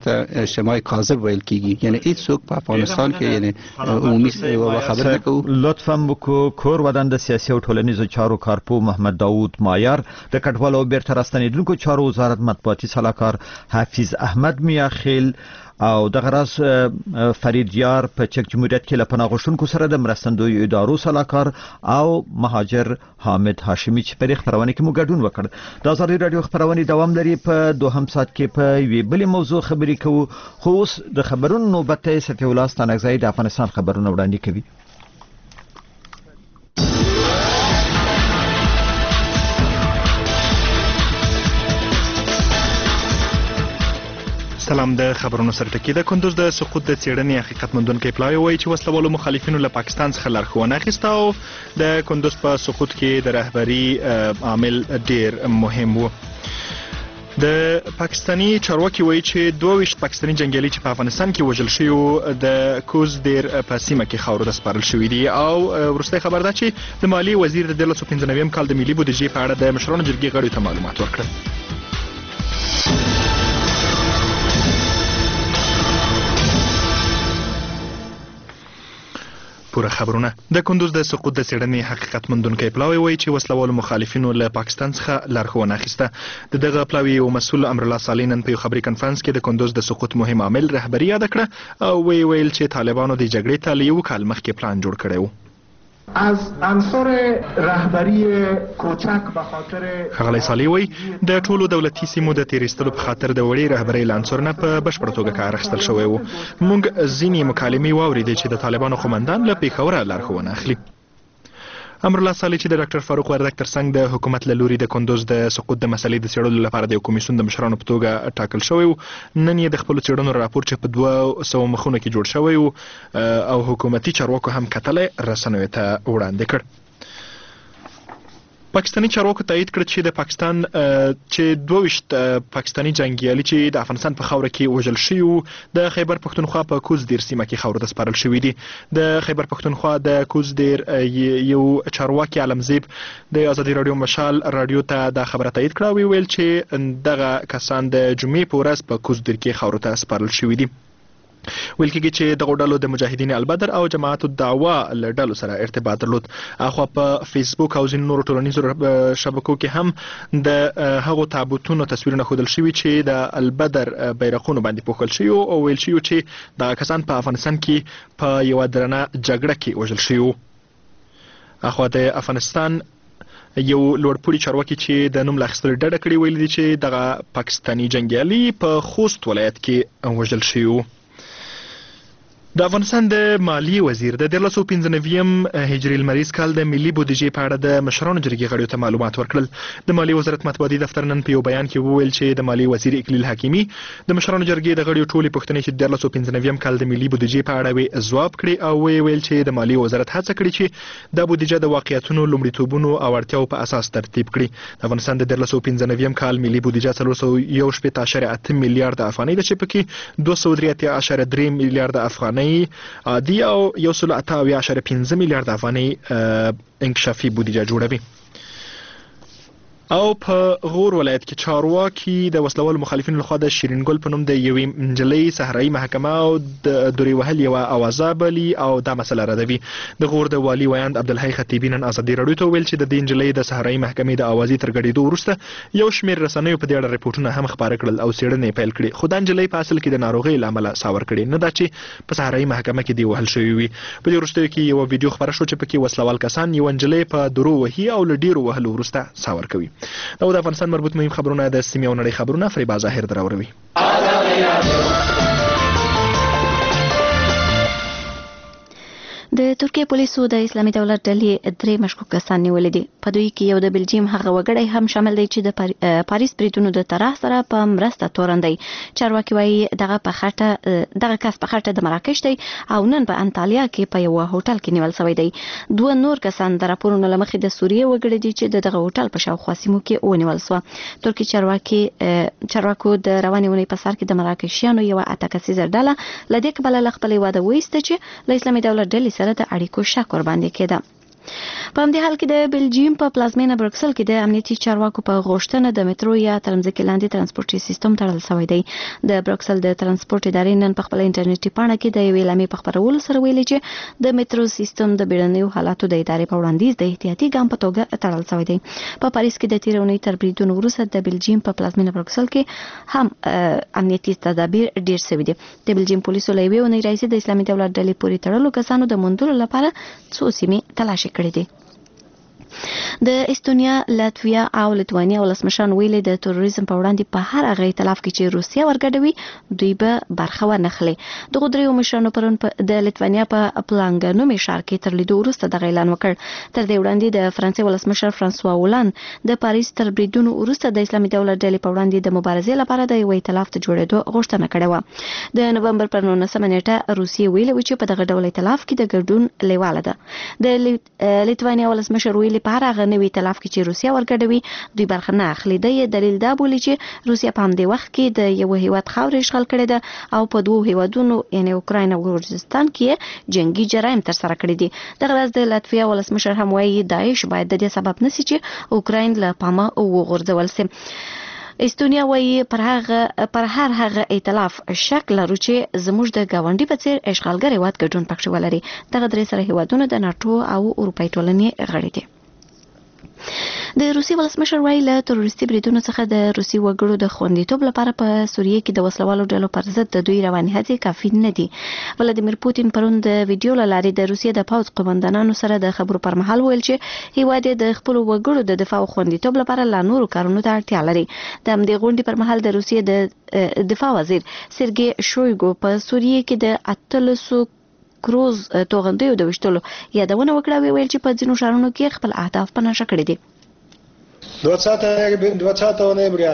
اجتماع کاذب ویل کیږي. یعنی هیڅ څوک په افغانستان کې یعنی عمومي خبر نه کوي. لطفاً وکړو کور ودان د سیاسي او ټولنیزو چارو کارپو محمد داوود مایار، د کډوالو او بیرته راستنیدونکو چارو وزارت مطبوعاتي سلاکار حفیظ احمد میاخیل او د غراس فرید یار په چک جمهوریت کې لپاره غوښتونکو سره د مرستندوی ادارو سلاکار او مهاجر حامد هاشمی چې په خبرونه کې مو ګډون وکړ. د آزادي رادیو خبرونه دوام لري. په دوهم ساعت کې په وی بل موضوع خبرې کوو. خو اوس د خبرونو نوبت ته سټي الله ستانګزای د افغانستان خبرونه وړاندې کوي. سلام. د خبرونو سره ټکی د کندوز د سقوط د څېړنې حقیقت موندونکي پلاوی وایي چې وسلوالو مخالفینو له پاکستان څخه لارښوونه اخیسته او د کندوز په سقوط کې د رهبري عامل ډیر مهم و. د پاکستانی چارواکي وایي چې 22 پاکستانی جنگیالي چې په افغانستان کې وژل شوي د کوز ډیر په سیمه کې خاورو ته سپارل شوي دي. او وروستۍ خبر ده چې د مالی وزیر د 2015 کال د ملي بودیجې په اړه د مشرانو جرګې غړو ته معلومات ورکړل. پوره خبرونه. د کندوز د سقوط د څېړنې حقیقت موندونکي پلاوی وایي چې وسلوالو مخالفینو له پاکستان څخه لارښوونه اخیسته. د دغه پلاوی یو مسؤل امرالله صالح نن په یو خبري کنفرانس کې د کندوز د سقوط مهم عامل رهبري یاد کړه او ویل چې طالبانو د جګړې ته له یو کال مخکې پلان جوړ کړی و. از عنصر رهبری کوچک به خاطر ښاغلی صالح وایي د ټولو دولتي سیمو د تیریستلو په خاطر د وړې رهبرۍ له عنصرونه په بشپړه توګه کار اخیستل شوی و. موږ ځینې مکالمې واورېدې چې د طالبانو قومندان له پېښوره لارښوونه اخلي. امرالله صالح چې د ډاکټر فاروق وردګ ترڅنګ د حکومت له لوري د کندوز د سقوط د مسلې د څېړلو لپاره د یو کمیسیون د مشرانو په توګه ټاکل شوی و. نن یې د خپلو څېړنو راپور چې په 200 مخونو کې جوړ شوی و او حکومتي چارواکو هم کتلی رسنیو ته وړاندې کړ. پاکستانی چارواکو تایید کړ چې د پاکستان چې 22 پاکستانی جنگیالي چې د افغانستان په خاوره کې وژل شوي وو د خیبر پښتونخوا په کوز دیر سیمه کې خاورو ته سپارل شوي دي. د خیبر پښتونخوا د کوز دیر یو چارواکي علمزیب د آزادي رادیو مشال رادیو ته دا خبره تایید کړه او ویل چې دغه کسان د جمعې په ورځ په کوز دیر کې خاورو ته سپارل شوي دي. ویل کېږي چې دغو ډلو د مجاهدین البدر او جماعت الدعوه له ډلو سره ارتباط درلود. اخوا په فیسبوک او ځینو نورو ټولنیزو شبکو کې هم د هغو تابوتونو تصویرونه ښودل شوي چې د البدر بیرغونو باندې پوښل شوي او ویل شوي چې دغه کسان په افغانستان کې په یوه درنه جګړه کې وژل شوي وو. اخوا د افغانستان یو لوړپوړي چارواکي چې د نوم له اخیستلو ډډه کړې ویلي دي چې دغه پاکستاني جنګیالي په خوست ولایت کې وژل شوي وو. د افغانستان د مالی وزیر د 2015 هجري لمریز کال د ملي بودیجې په اړه د مشرانو جرګې غړو ته معلومات ورکړل. د مالی وزارت مطبوعاتي دفتر نن په یو بیان کې وویل چې د مالی وزیر اکلیل حکیمي د مشرانو جرګې د غړو ټولې پوښتنې چې د 2015 کال د ملي بودیجې په اړه وي ځواب کړي او ویل چې د مالی وزارت هڅه کړې چې د بودیجه د واقعیتونو لومړیتوبونو او اړتیاو په اساس ترتیب کړي. د افغانستان د 2015 کال ملي بودیجه 418.8 میلیارډ افغانۍ ده چې پکې 283.3 میلیارډ افغانۍ عادي او 188.5 میلیارډ افغانۍ انکشافي بودیجه جوړوي. او په غور ولایت کې چارواکي د وسلوالو مخالفینو لخوا د شیرین ګل په نوم د یوې نجلۍ صحرایي محکمه او د دورې وهل یوه اوازه بلي او دا مسله ردوي. د غور د والي ویاند عبدالحی خطیبي نن آزادي راډیو ته ویل چې د دې نجلۍ د صحرایي محکمې د اوازې تر ګډېدو وروسته یو شمېر رسنیو په دې اړه ریپورټونه هم خپاره کړل او څېړنې پیل کړې. خو دا نجلۍ په اصل کې د ناروغۍ له امله ساور کړې، نه دا چې په صحرایي محکمه کې دې وهل شوي وي. په دې وروستیو کې یوه ویډیو خپره شو چې پکې وسلوال کسان یوه نجلۍ په درو وهي او له ډېرو وهلو وروسته ساور کوي. دا د افغانستان مربوط مهم خبرونه د سیمې او نړۍ خبرونه فریبا ظاهر دراوروي. د ترکیه پولیسو د اسلامي دولت ډلې 3 مشکوک کسان نیولي دي. په دوی کې یو د بلجیم هغه وګړی هم شامل دی چې د پاریس بریدونو د طرح سره په مرسته تورن دی. چارواکي وایي دغه کس په خټه د مراکش دی او نن په انطالیا کې په یو هوټل کې نیول شوی دی. 2 نور کسان د راپورونو له مخې د سوریې وګړي دي چې دغه هوټل په شاوخوا سیمو کې ونیول شو. ترکیه چارواکو د روانې اونۍ په سر کې د مراکشیانو یو 8 کسیزه ډله له دې کبله له خپلې واده وایسته چې له اسلامي دولت ډلې سره د اړیکو شک ور باندې کېده. په همدې حال کې د بلجیم په پلازمینه برکسل کې د امنیتي چارواکو په غوښتنه د مترو یا ترمځکې لاندې ترانسپورتي سیستم تړل شوی دی. د برکسل د ترانسپورت ادارې نن په خپل انټرنیټي پاڼه کې د یوې اعلامیې په خپرولو سره ویلي چې د مترو سیستم د بیړنیو حالاتو د ادارې په وړاندیز د احتیاطي ګام په توګه تړل شوی دی. په پاریس کې د تیر اونۍ تر بریدونو وروسته د بلجیم په پلازمینه برکسل کې هم امنیتي تدابیر ډیر شوي دي. د بلجیم پولیسو له یوې اونۍ راهیسې د اسلامي دولت ډلې پورې تړلو کسانو د موندلو لپاره څو سیمې تلاشي کړې دي. د استونیا، لاتویا او لیتوانیا ولسمشران ویلي د تروریزم په وړاندې په هر هغه ائتلاف کې چې روسیا ورګډوي دوی به برخه ورنخلي. دغه دریو مشرانو پرون د لیتوانیا په پلانګنومي ښار کې تر لیدو وروسته دغه اعلان وکړ. تر دې وړاندې د فرانسې ولسمشر فرانسوا هولند د پاریس تر بریدونو وروسته د اسلامي دولت ډلې په وړاندې د مبارزې لپاره د یو ائتلاف د جوړېدو غوښتنه کړې وه. د نومبر پر 19 نیټه روسیې ویلي و چې په دغه ډول ائتلاف کې د ګډون لیواله ده. د لیتوانیا ولسمشر ویلي په هر هغه نوي ائتلاف کې چې روسیا ورګډوي دوی برخه نه اخلي. د دلیل دا بولي چې روسیا په همدې وخت کې د یو هیواد خاورې اشغال کړې ده او په دوه هیوادونو یعنی اوکراین او ګورجستان کې جنگي جرایم تر سره کړي دي. دغه ورځ د لاتویا ولسمشر هم وایي داعش باید د دې سبب نشي چې اوکراین له پامه وغورځول شي. استونیا وایي پر هر هغه ائتلاف شک لرو چې زموږ د گاونډي په څیر اشغالګر هیواد ګډون پکښې ولري. دغه درې سره هیوادونه د ناتو او اروپایي ټولنې غړي دي. د روسي ولسمشر وایي له تروریستي بریدونو څخه د روسي وګړو د خوندیتوب لپاره په سوریه کې د وسلوالو ډلو پر ضد د دوی رواني هڅې کافي نه دي. ولادیمیر پوتین پرون د ویډیو له لارې د روسیې د پوځ قومندانانو سره د خبرو پر مهال ویل چې هیواد د خپل وګړو د دفاع او خوندیتوب لپاره لا نورو کارونو ته اړتیا لري. د همدې غونډې پر مهال د روسیې د دفاع وزیر سرګي شویګو په سوریه کې د 800 کروز توغندیو د وشتلو یادونه وکړه. ویل چې په ځینو ښارونو کې خپل اهداف په نښه کړي دي. 20 ноября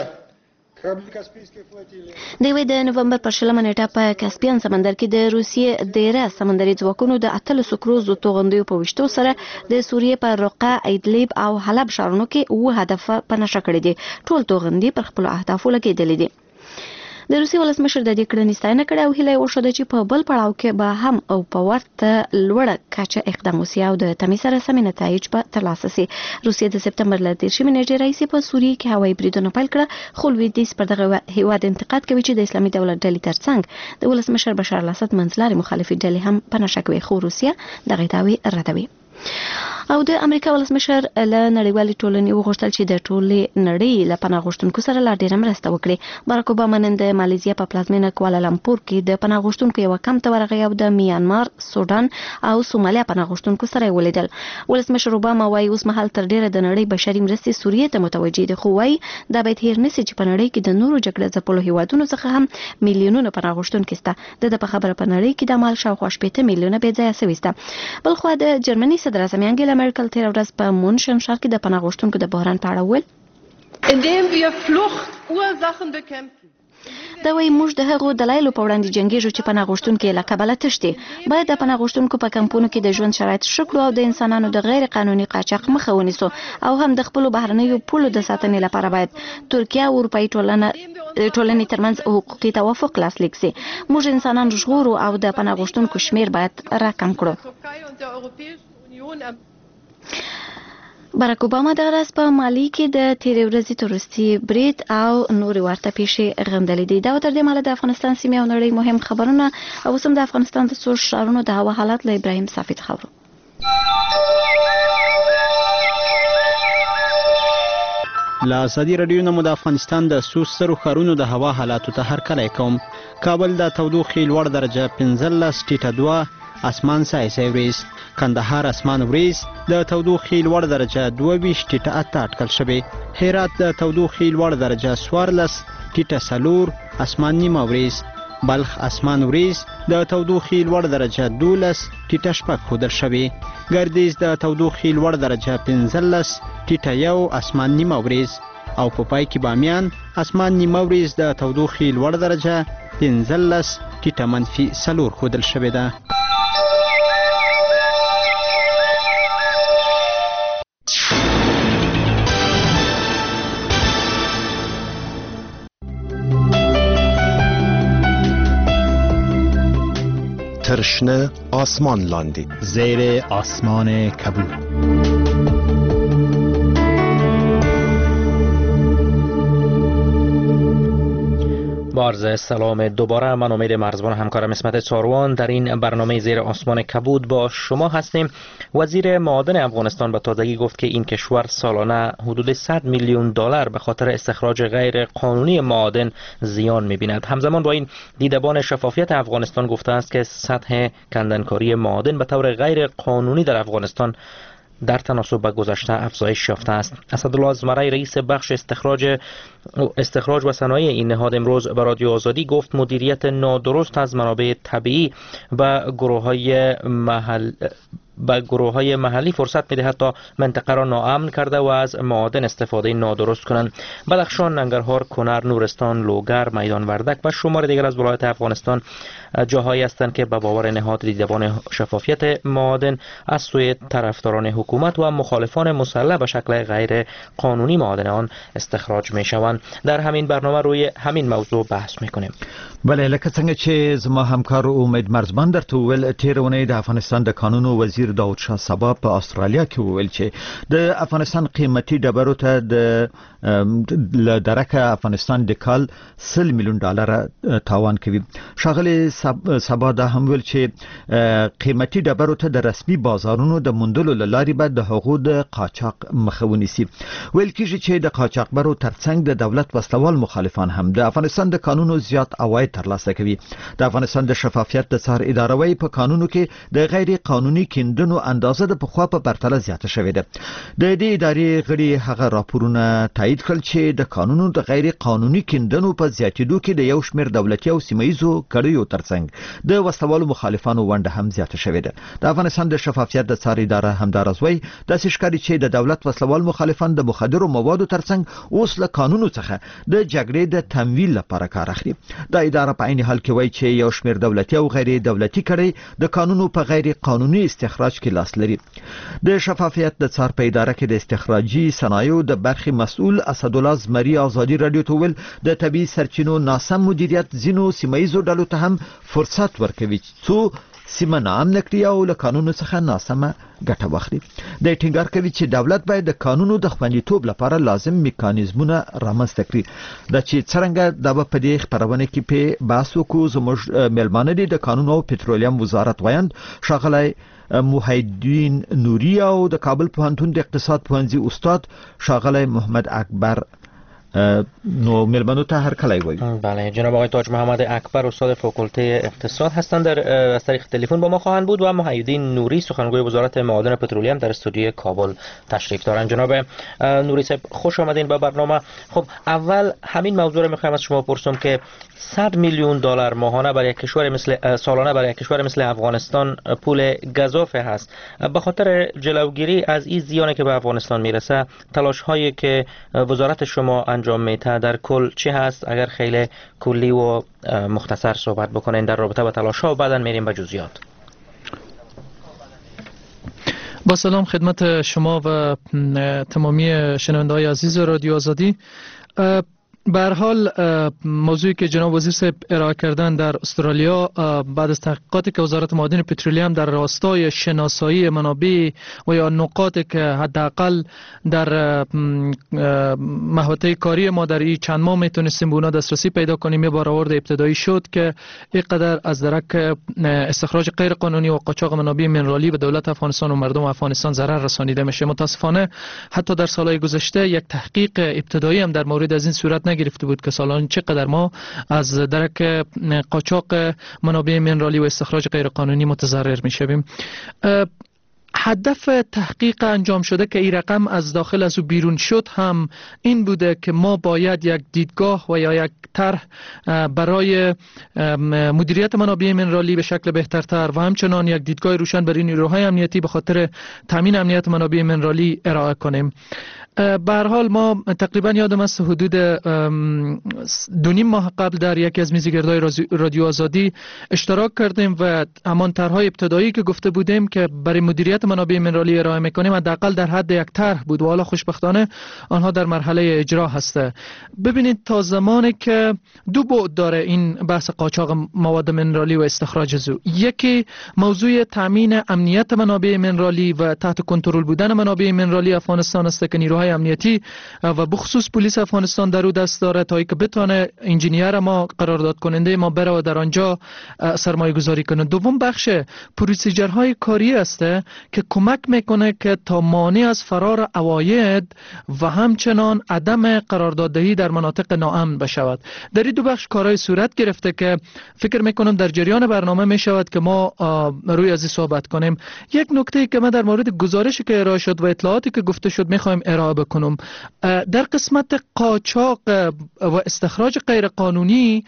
د نومبر پر 20 نیټه په کاسپیان سمندر کې د روسیې ډیره سمندري ځواکونو د 800 کروز توغندیو په وشتو سره د سوریې په رقه، ایدلیب او حلب ښارونو کې و هدف په نښه کړي دي. ټول توغندي پر خپل اهدافو لګېدلې دي. د روسي ولسمشر د دې کړنې ستاینه کړې او هیله یې وښوده چې په بل پړاو کې به هم او په ورته لوړه کچه اقدام وشي او د تمې سره سمې نتایج به ترلاسه شي. روسیه د سپتمبر له 13 نیټې راهیسې په سوریه کې هوایي بریدونه پیل کړه. خو لویدیځ پر دغه هیواد انتقاد کوي چې د اسلامي دولت ډلې ترڅنګ د ولسمشر بشار الاسد منځلارې مخالفې ډلې هم په نښه کوي. خو روسیه دغه دعوې ردوي. او د امریکا ولسمشر له نړیوالې ټولنې وغوښتل چې د ټولې نړۍ له پناه غوښتونکو سره لا ډېره مرسته وکړي. باراک اوباما نن د مالیزیا په پلازمینه کوالالمپور کې د پناه غوښتونکو یوه کمپ ته ورغی او د میانمار، سودان او سومالیا پناه غوښتونکو سره یې ولیدل. ولسمشر اوباما وایي اوس مهال تر ډېره د نړۍ بشري مرستې سوریې ته متوجه دي. خو وایي دا باید هېر نشي چې په نړۍ کې د نورو جګړه ځپلو هیوادونو څخه هم میلیونونه پناه غوښتونکي شته. د په خبره په نړۍ کې د مال شاوخوا 80 میلیونه بې ځایه شوي شته. بلخوا د جرمني صدر اعظم انګیلا مرکل تېره ورځ په مونشن ښار کې د پناه غوښتونکو د بحران په اړه وویل indem wir Fluchtursachen bekämpfen. دا وایي موږ د هغو دلایلو په وړاندې جنګیږو چې پناه غوښتونکي له کبله تښتي. باید د پناه غوښتونکو په کمپونو کې د ژوند شرایط ښه کړو او د انسانانو د غیر قانوني قاچاق مخه ونیسو او هم د خپلو بهرنیو پولو د ساتنې لپاره باید ترکیه او اروپایي ټولنې ترمنځ حقوقي توافق لاسلیک شي. موږ انسانان ژغورو او د پناه غوښتونکو شمیر باید راکم کړو. باراک اوباما دغه ورځ په مالي کې د تیرې ورځې تروریستي برید او نورې ورته پیښې غندلې دي. دا تر دې مهاله د افغانستان سیمې او نړۍ مهم خبرونه او اوس هم د افغانستان د څو ښارونو د هوا حالات له ابراهیم صافي څخه اورو. له ازادي راډیو نه مو د افغانستان د څو سترو ښارونو د هوا حالاتو ته هرکلی کوم. کابل د تودوخې لوړ درجه 15 ټیټه 2، اسمان سایسي وریځ. کندهار اسمان وریځ، د تودوخې لوړ درجه 22 ټیټه 8 اټکل شوې. هرات د تودوخې لوړ درجه 14 ټیټه 4، اسمان نیمه وریځ. بلخ اسمان وریځ، د تودوخې لوړ درجه 12 ټیټه 6 ښودل شوې. ګردیز د تودوخې لوړ درجه 15 ټیټه 1، اسمان نیمه وریځ. او په پای کې بامیان اسمان نیمه وریځ، د تودوخې لوړ درجه 15 ټیټه -4 ښودل شوې ده. ترشنه آسمان لاندی زیر آسمان کبود. با عرض سلام دوباره، من امید مرزبان همکارم اسمت چاروان در این برنامه زیر آسمان کبود با شما هستیم. وزیر معادن افغانستان به تازگی گفت که این کشور سالانه حدود 100 میلیون دلار به خاطر استخراج غیر قانونی معادن زیان می‌بیند. همزمان با این دیدبان شفافیت افغانستان گفته است که سطح کندنکاری معادن به طور غیر قانونی در افغانستان در تناسب با گذشته افزایش یافته است. اسدالله ازمرای رئیس بخش استخراج و صنایع این نهاد امروز به رادیو آزادی گفت مدیریت نادرست از منابع طبیعی به گروه‌های محلی فرصت می‌دهد تا منطقه را ناامن کرده و از معادن استفاده نادرست کنند. بدخشان، ننگرهار، کنر، نورستان، لوگر، میدان وردک و شمار دیگر از ولایات افغانستان جاهایی هستند که به باور نهاد دیدبان شفافیت معادن از سوی طرفداران حکومت و مخالفان مسلح به شکل غیر قانونی معادن آن استخراج می‌شوند. در همین برنامه روی همین موضوع بحث می‌کنیم. بله، لکه څنګه چې زما همکار امید مرزبان درته وویل، تېره اونۍ د افغانستان د کانونو وزیر داود شاه سبا په استرالیا کې وویل چې د افغانستان قیمتي ډبرو ته د درکه افغانستان د کال 100 میلیون ډالر تاوان کوي. ښاغلی سبا دا هم ویل چې قیمتي ډبرو ته د رسمي بازارونو د موندلو له لارې به د هغو د قاچاق مخه ونیسي. ویل کېږي چې د قاچاقبرو ترڅنګ د دولت وسلوال مخالفان هم د افغانستان د کانونو زیات عواید ترلاسه کوي. د افغانستان د شفافیت د څار اداره وايي په قانونو کې د غیر قانوني کیندنو اندازه د پخوا په پرتله زیاته شوې ده. د دې ادارې غړي هغه راپورونه تایید کړل چې د قانونو د غیر قانوني کیندنو په زیاتېدو کې د یو شمېر دولتي او سیمه‌ییزو کړیو ترڅنګ د وسلوالو مخالفانو ونډه هم زیاته شوې ده. د افغانستان د شفافیت د څار اداره همدارس وايي داسې ښکاري چې د دولت وسلوال مخالفان د مخدرو موادو ترڅنګ اوس له قانونو څخه د جګړې د تمویل لپاره کار اخلي. د اداره په عین حال کې وایي چې یو شمېر دولتي او غیر دولتي کړي د قانونو په غیر قانوني استخراج کې لاس لري. د شفافیت د څار په اداره کې د استخراجي صنایعو د برخې مسؤل اسدالله ازمري ازادي رادیو ته ویل د طبي سرچینو ناسم مدیریت ځینو سیمه‌ییزو ډلو ته هم فرصت ورکوي څو سیمه ناامنه کړي او له قانونو څخه ناسمه ګټه واخلي. د ټینګار کوي چې دولت باید د قانونو د خوندیتوب لپاره لازم میکانیزمونه رامنځته کړي. دا چې څرنګه د په دې خبرونه کې په بحث وکړو زموږ مېلمانه دي د قانون او پټرولیم وزارت وایند ښاغلی محیدین نوری او د کابل پوهنتون د اقتصاد پوهنځي استاد ښاغلی محمد اکبر نو ملمنو ته هر کله وایي. بله، جناب آقای تاج محمد اکبر استاد فاکولته اقتصاد هستند در از طریق تلفن با ما خواهند بود و محیدین نوری سخنگوی وزارت معادن و پترولیم در استودیوی کابل تشریف دارند. جناب نوری صاحب خوش آمدین به برنامه. خب اول همین موضوع رو میخوایم از شما پرسم که 100 میلیون دلار ماهانه برای کشور مثل سالانه برای کشور مثل افغانستان پول گزافه هست. به خاطر جلوگیری از این زیانی که به افغانستان میرسه تلاش هایی که وزارت شما انجام میده در کل چه هست؟ اگر خیلی کلی و مختصر صحبت بکنین در رابطه با تلاش ها و بعداً میریم به جزئیات. با سلام خدمت شما و تمامی شنونده‌های عزیز رادیو آزادی. به هر حال موضوعی که جناب وزیر صاحب ارائه کردن در استرالیا بعد از تحقیقاتی که وزارت معادن پترولیم در راستای شناسایی منابع و یا نقاطی که حداقل در محوطه کاری ما در این چند ماه میتونستیم به اونا دسترسی پیدا کنیم، یه برآورد ابتدایی شد که اینقدر از درک استخراج غیر قانونی و قاچاق منابع منرالی به دولت افغانستان و مردم افغانستان ضرر رسانیده میشه. متاسفانه حتی در سالهای گذشته یک تحقیق ابتدایی هم در مورد از این صورت گرفته بود که سالانه چقدر ما از درک قاچاق منابع منرالی و استخراج غیر قانونی متضرر میشویم. هدف تحقیق انجام شده که این رقم از داخل از او بیرون شد هم این بوده که ما باید یک دیدگاه و یا یک طرح برای مدیریت منابع منرالی به شکل بهترتر و همچنان یک دیدگاه روشن برای نیروهای امنیتی به خاطر تامین امنیت منابع منرالی ارائه کنیم. به هر حال ما تقریبا یادم است حدود 2.5 ماه قبل در یکی از میزگردهای رادیو آزادی اشتراک کردیم و همان طرح‌های ابتدایی که گفته بودیم که برای مدیریت منابع منرالی ارائه میکنیم حداقل در حد یک طرح بود و حالا خوشبختانه آنها در مرحله اجرا هسته. ببینید تا زمانی که دو بعد داره این بحث قاچاق مواد منرالی و استخراج زو. یکی موضوع تامین امنیت منابع منرالی و تحت کنترل بودن منابع منرالی افغانستان است که نیروهای امنیتی و بخصوص پلیس افغانستان در او دست داره تا اینکه بتونه انجینیر ما قرارداد کننده ما بره و در آنجا سرمایه گذاری کنه. دوم بخش پروسیجرهای کاری است که کمک میکنه که تا مانع از فرار عواید و همچنان عدم قرارداددهی در مناطق ناامن بشود. در این دو بخش کارهای صورت گرفته که فکر میکنم در جریان برنامه میشود که ما روی از این صحبت کنیم. یک نکته که من در مورد گزارشی که ارائه شد و اطلاعاتی که گفته شد میخوایم ارائه بکنم. در قسمت قاچاق و استخراج غیر قانونی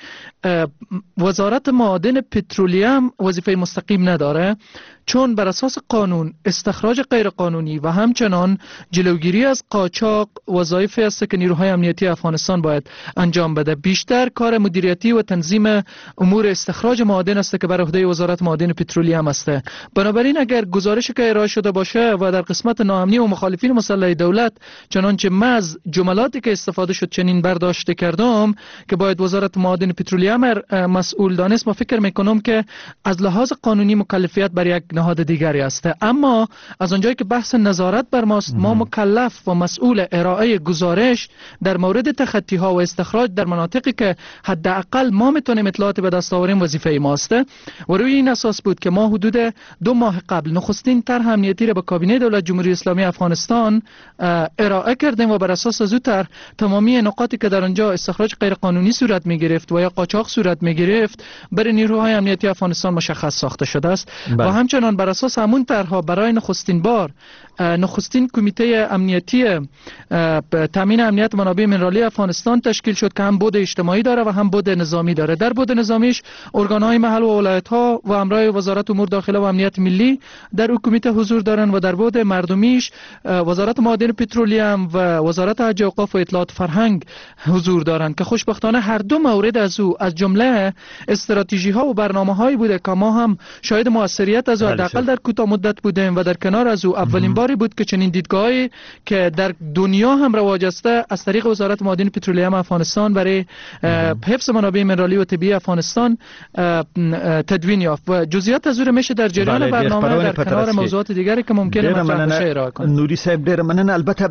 وزارت معادن پترولیم وظیفه مستقیم نداره، چون بر اساس قانون استخراج غیر قانونی و همچنان جلوگیری از قاچاق وظایفی است که نیروهای امنیتی افغانستان باید انجام بده. بیشتر کار مدیریتی و تنظیم امور استخراج معادن است که بر عهده وزارت معادن پترولیم است. بنابراین اگر گزارشی که ارائه شده باشه و در قسمت ناامنی و مخالفین مسلح دولت چنانچه از جملاتی که استفاده شد چنین برداشت کردم که باید وزارت معادن پترولیم مسئول دانست، ما فکر میکنم که از لحاظ قانونی مکلفیت بر یک نهاد دیگری است. اما از اونجایی که بحث نظارت بر ماست، ما مکلف و مسئول ارائه گزارش در مورد تخطی ها و استخراج در مناطقی که حداقل ما میتونیم اطلاعات به دست آوریم وظیفه ماست و روی این اساس بود که ما حدود 2 ماه قبل نخستین طرح امنیتی را به کابینه دولت جمهوری اسلامی افغانستان ارائه کردیم و بر اساس از او طرح تمامی نقاطی که در آنجا استخراج غیر قانونی صورت میگرفت و یا قاچاق صورت میگرفت برای نیروهای امنیتی افغانستان مشخص ساخته شده است. و همچنان بر اساس همون طرح‌ها برای نخستین بار نخستین کمیته امنیتی تامین امنیت منابع منرالی افغانستان تشکیل شد که هم بود اجتماعی داره و هم بود نظامی داره. در بود نظامیش ارگان‌های محل و ولایت‌ها و همراه وزارت امور داخله و امنیت ملی در کمیته حضور دارن و در بود مردمیش وزارت معادن پترولیم و وزارت حج و اوقاف و اطلاعات فرهنگ حضور دارن که خوشبختانه هر دو مورد از او از جمله استراتژی‌ها و برنامه‌هایی بوده که ما هم شاهد موثریت از او حداقل در کوتاه مدت بودیم و در کنار از او اولین باری بود که چنین دیدگاهی که در دنیا هم رواج است از طریق وزارت معادن پترولیم افغانستان برای حفظ منابع منرالی و طبیعی افغانستان تدوین یافت و جزئیات از او میشه در جریان برنامه در کنار موضوعات دیگری که ممکنه مطرح بشه ارائه کنیم. نوری صاحب ډیر مننه. البته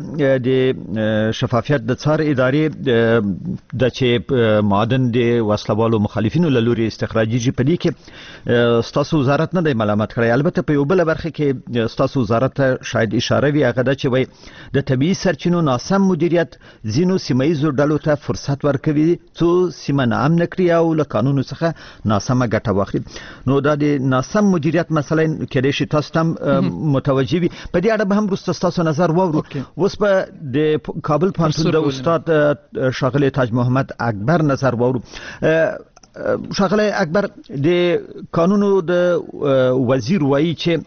د شفافیت د څار ادارې د چې معادن د وسلوالو مخالفینو له لوري استخراجي په دې کې ستاسو وزارت نه دی ملامت کړی. البته په یو بل برخه کې ستاسو وزارت شاید اشاره وی هغه د چې وای د طبيعي سرچینو ناسم مدیریت زینو سیمایي ډلو ته فرصت ورکوي څو سیمه ناامن کړي او له قانونو څخه ناسمه ګټه واخلي. نو دا د ناسم مدیریت مثلا کېدای شي تاسو ته متوجي وي. په دې اړه به هم وروسته ستاسو نظر واورو. اوس په د کابل پوهنتون د استاد ښاغلی تاج محمد اکبر نظر واورو. ښاغلی اکبر د قانونو د وزیر وایي چې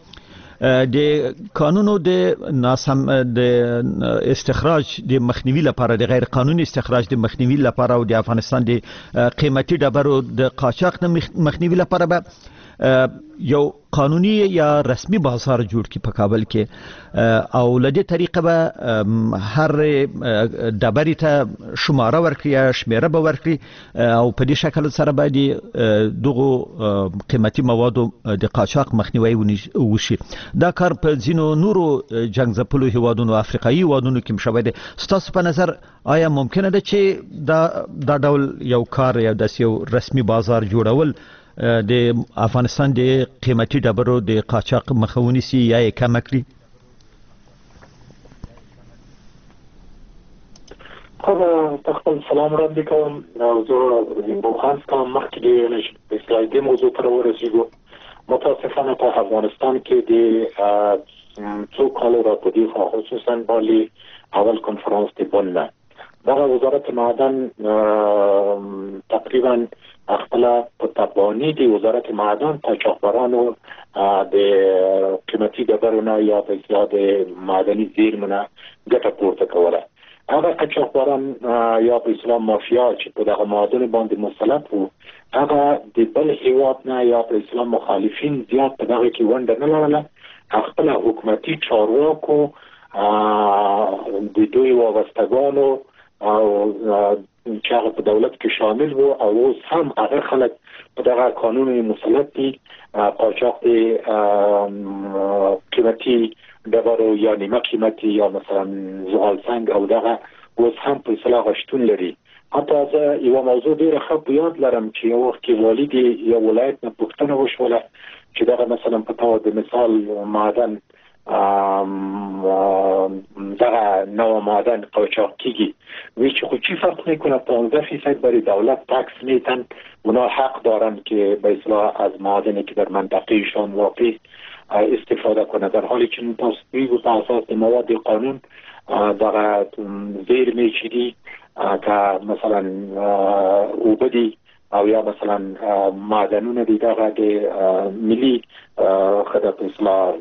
د قانونو د ناسم د استخراج د مخنیوي لپاره د غیر قانوني استخراج د مخنیوي لپاره او د افغانستان د قیمتي ډبرو د قاچاق د مخنیوي لپاره به یو قانوني یا رسمي بازار جوړ کی په کابل کې او لدې طریقه به هر ډبرې ته شماره ورکړي یا شمیره به ورکړي او په دې شکل سره باید دغه قیمتي موادو د قاچاق مخنیوي وشي. دا کار په ځینو نورو جنگ ځپلو هیوادونو افریقایي هیوادونو کې شوی دی. ستاسو په نظر آیا ممکنه ده چې دا ډول یو کار یا داسې یو رسمي بازار جوړول د افغانستان د قیمتي ډبرو د قاچاق مخه ونیسي یا یې کمه کړي؟ خپل سلام وړاندې کوم. زه بوخان کوم مخکې د اسرائیلي موضوع ته ورسېږو. متاسفانه په افغانستان کې د څو کالو راپدې خصوصا بالي اول کنفرانس دی بنه دغه وزارت معدن تقریبا خپل په تبانی دی وزارت معدن قاچاقبرانو د قیمتي ډبرونو یا د معدني زیرمونو ګټه پورته کوله. هغه قاچاقبران یا په اسلام مافیا چې په دغه معادن باندې مسلط وو هغه د بل هیواد نه یا په اسلام مخالفین زیات په دغه کې ونډه نه لرله. خپل حکومتي چارواکو د دوی وابستگانو او چې هغه په دولت کې شامل وو او اوس هم هغه خلک په دغه قانون مسلط دي. قاچاق قیمتي ډبرو یا نیمه قیمتي یا مثلا زغال سنگ او دغه اوس هم په اصطلاح غشتون لري. حتی زه یو موضوع ډیره ښه په یاد لرم چې یو وخت کې والي د یو ولایت نه پوښتنه وشوله چې دغه مثلا په توګه د مثال معدن دغه نوع معدن قاچاق کیږي وی چې خود چی فرق میکنه 15% برای دولت تکس میتن اونا حق دارن که به اصطلاح از معادنی که در منطقهشان واقع استفاده کنه در حالی که تصویب و اساس مواد قانون دغه زیر میچیدی که مثلا اوبدی او یا مثلا معدنونه دی دغه د ملي خدمت اصلاح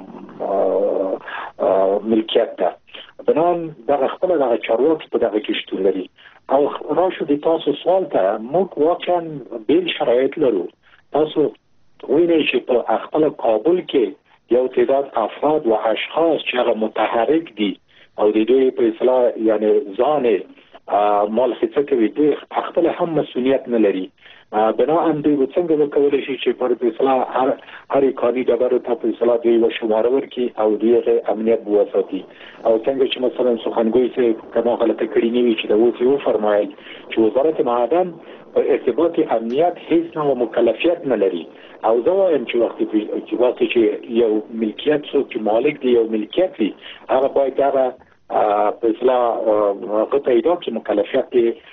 ملکیت ده. بنان دغه خپل دغه چارواکي په دغه کې شتون لري او راشو د تاسو سوال ته موږ واقعا بیل شرایط لرو. تاسو وینئ چې په خپل کابل کې یو تعداد افراد و اشخاص چې هغه متحرک دي او د دوی په اصطلاح یعنی ځان مال خصه کوي دوی خپل هم مسؤلیت نه لري. بنا دوی څنګه وکولای شي چې پر اصطلاح هر کاری ډبره ته په اصطلاح دوی و شماره ورکي او دیغه امنیت بواسطي او څنګه چې مثلا سخنګوی څخه کما غلطه کړی نیوي چې د وو فرمایي چې وزارت معدن په ارتباط امنیت هیڅ نوع مکلفیت نه لري او زه وایم چې وخت چې یو ملکیت څوک چې مالک دی یو ملکیت وي هغه باید هغه په اصطلاح پیدا کې مکلفیت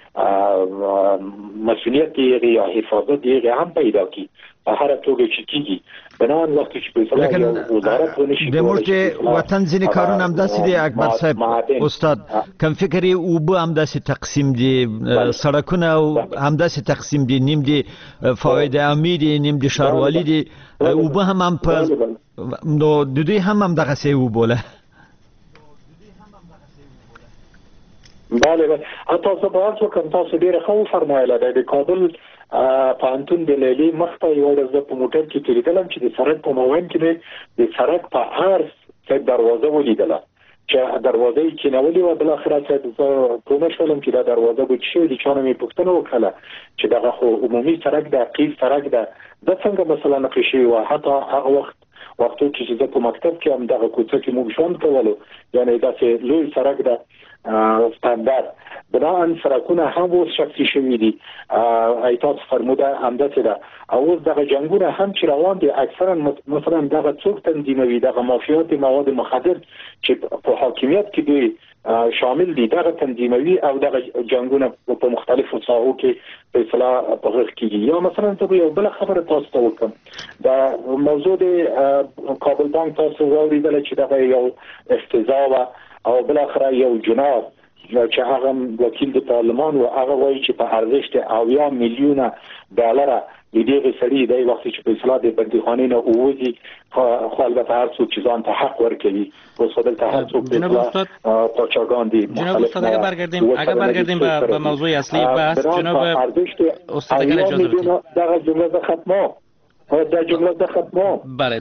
مسئولیت یا حفاظت دیگه هم پیدا کی هر توګه چې کیږي بنان وخت چې په اصطلاح وزارت ونشي د ملک وطن ځینې کارونه هم داسې دي اکبر صاحب استاد کوم فکر او به هم داسې تقسیم دي سړکونه هم داسې تقسیم دي نیم دي فواید عامی دي نیم دي ښاروالي دي او به هم په نو د دوی هم دغه څه وبوله. بله تاسو په تاسو کوم تاسو ډیره خو فرمایله د کابل پانتون د لیلی مخته یو ورځ په موټر کې تیریدلم چې د سړک په موین کې د سړک په عرض څخه دروازه ولیدله چې دروازه کې نولې و بل اخر چې په مشولم کې دا دروازه به شي د چانه می پښتنه وکړه چې دغه خو عمومي سړک د قیس سړک ده د څنګه مثلا نقشي و حتی هغه وختو چې زه په مکتب کې هم دغه کوڅه کې موږ شوم کولو یعنی دا چې لوی سړک ده استاندار بنان سرکونه هم اوس شخصي شوي دي ایتاس فرموده همداسې ده او اوس دغه جنگونه هم چې روان دي اکثرا مثلا دغه څوک تنظیموي دغه مافیات مواد مخدر چې په حاکمیت کې دوی شامل دي دغه تنظیموي او دغه جنگونه په مختلفو ساحو کې په اصطلاح په غږ کېږي. یا مثلا ته یو بل خبره تاسو ته وکم دا موضوع د کابل بانک تاسو واوریدل چې دغه یو استضافه او بل اخر یو جناب چې هغه وکیل د پارلمان او هغه وایي چې په ارزښت 80 میلیونه ډالر د دې سړي د وخت چې په اصلاح د بندیخانې نه اوځي خو البته هر څوک چې ځان ته حق ورکوي او خپل ته هر څوک په پاچاګان دي. جناب استاد اگر برگردیم به موضوع اصلی بحث جناب استاد اگر اجازه بدید دغه جمله ختمه دا جمله د ختمه بله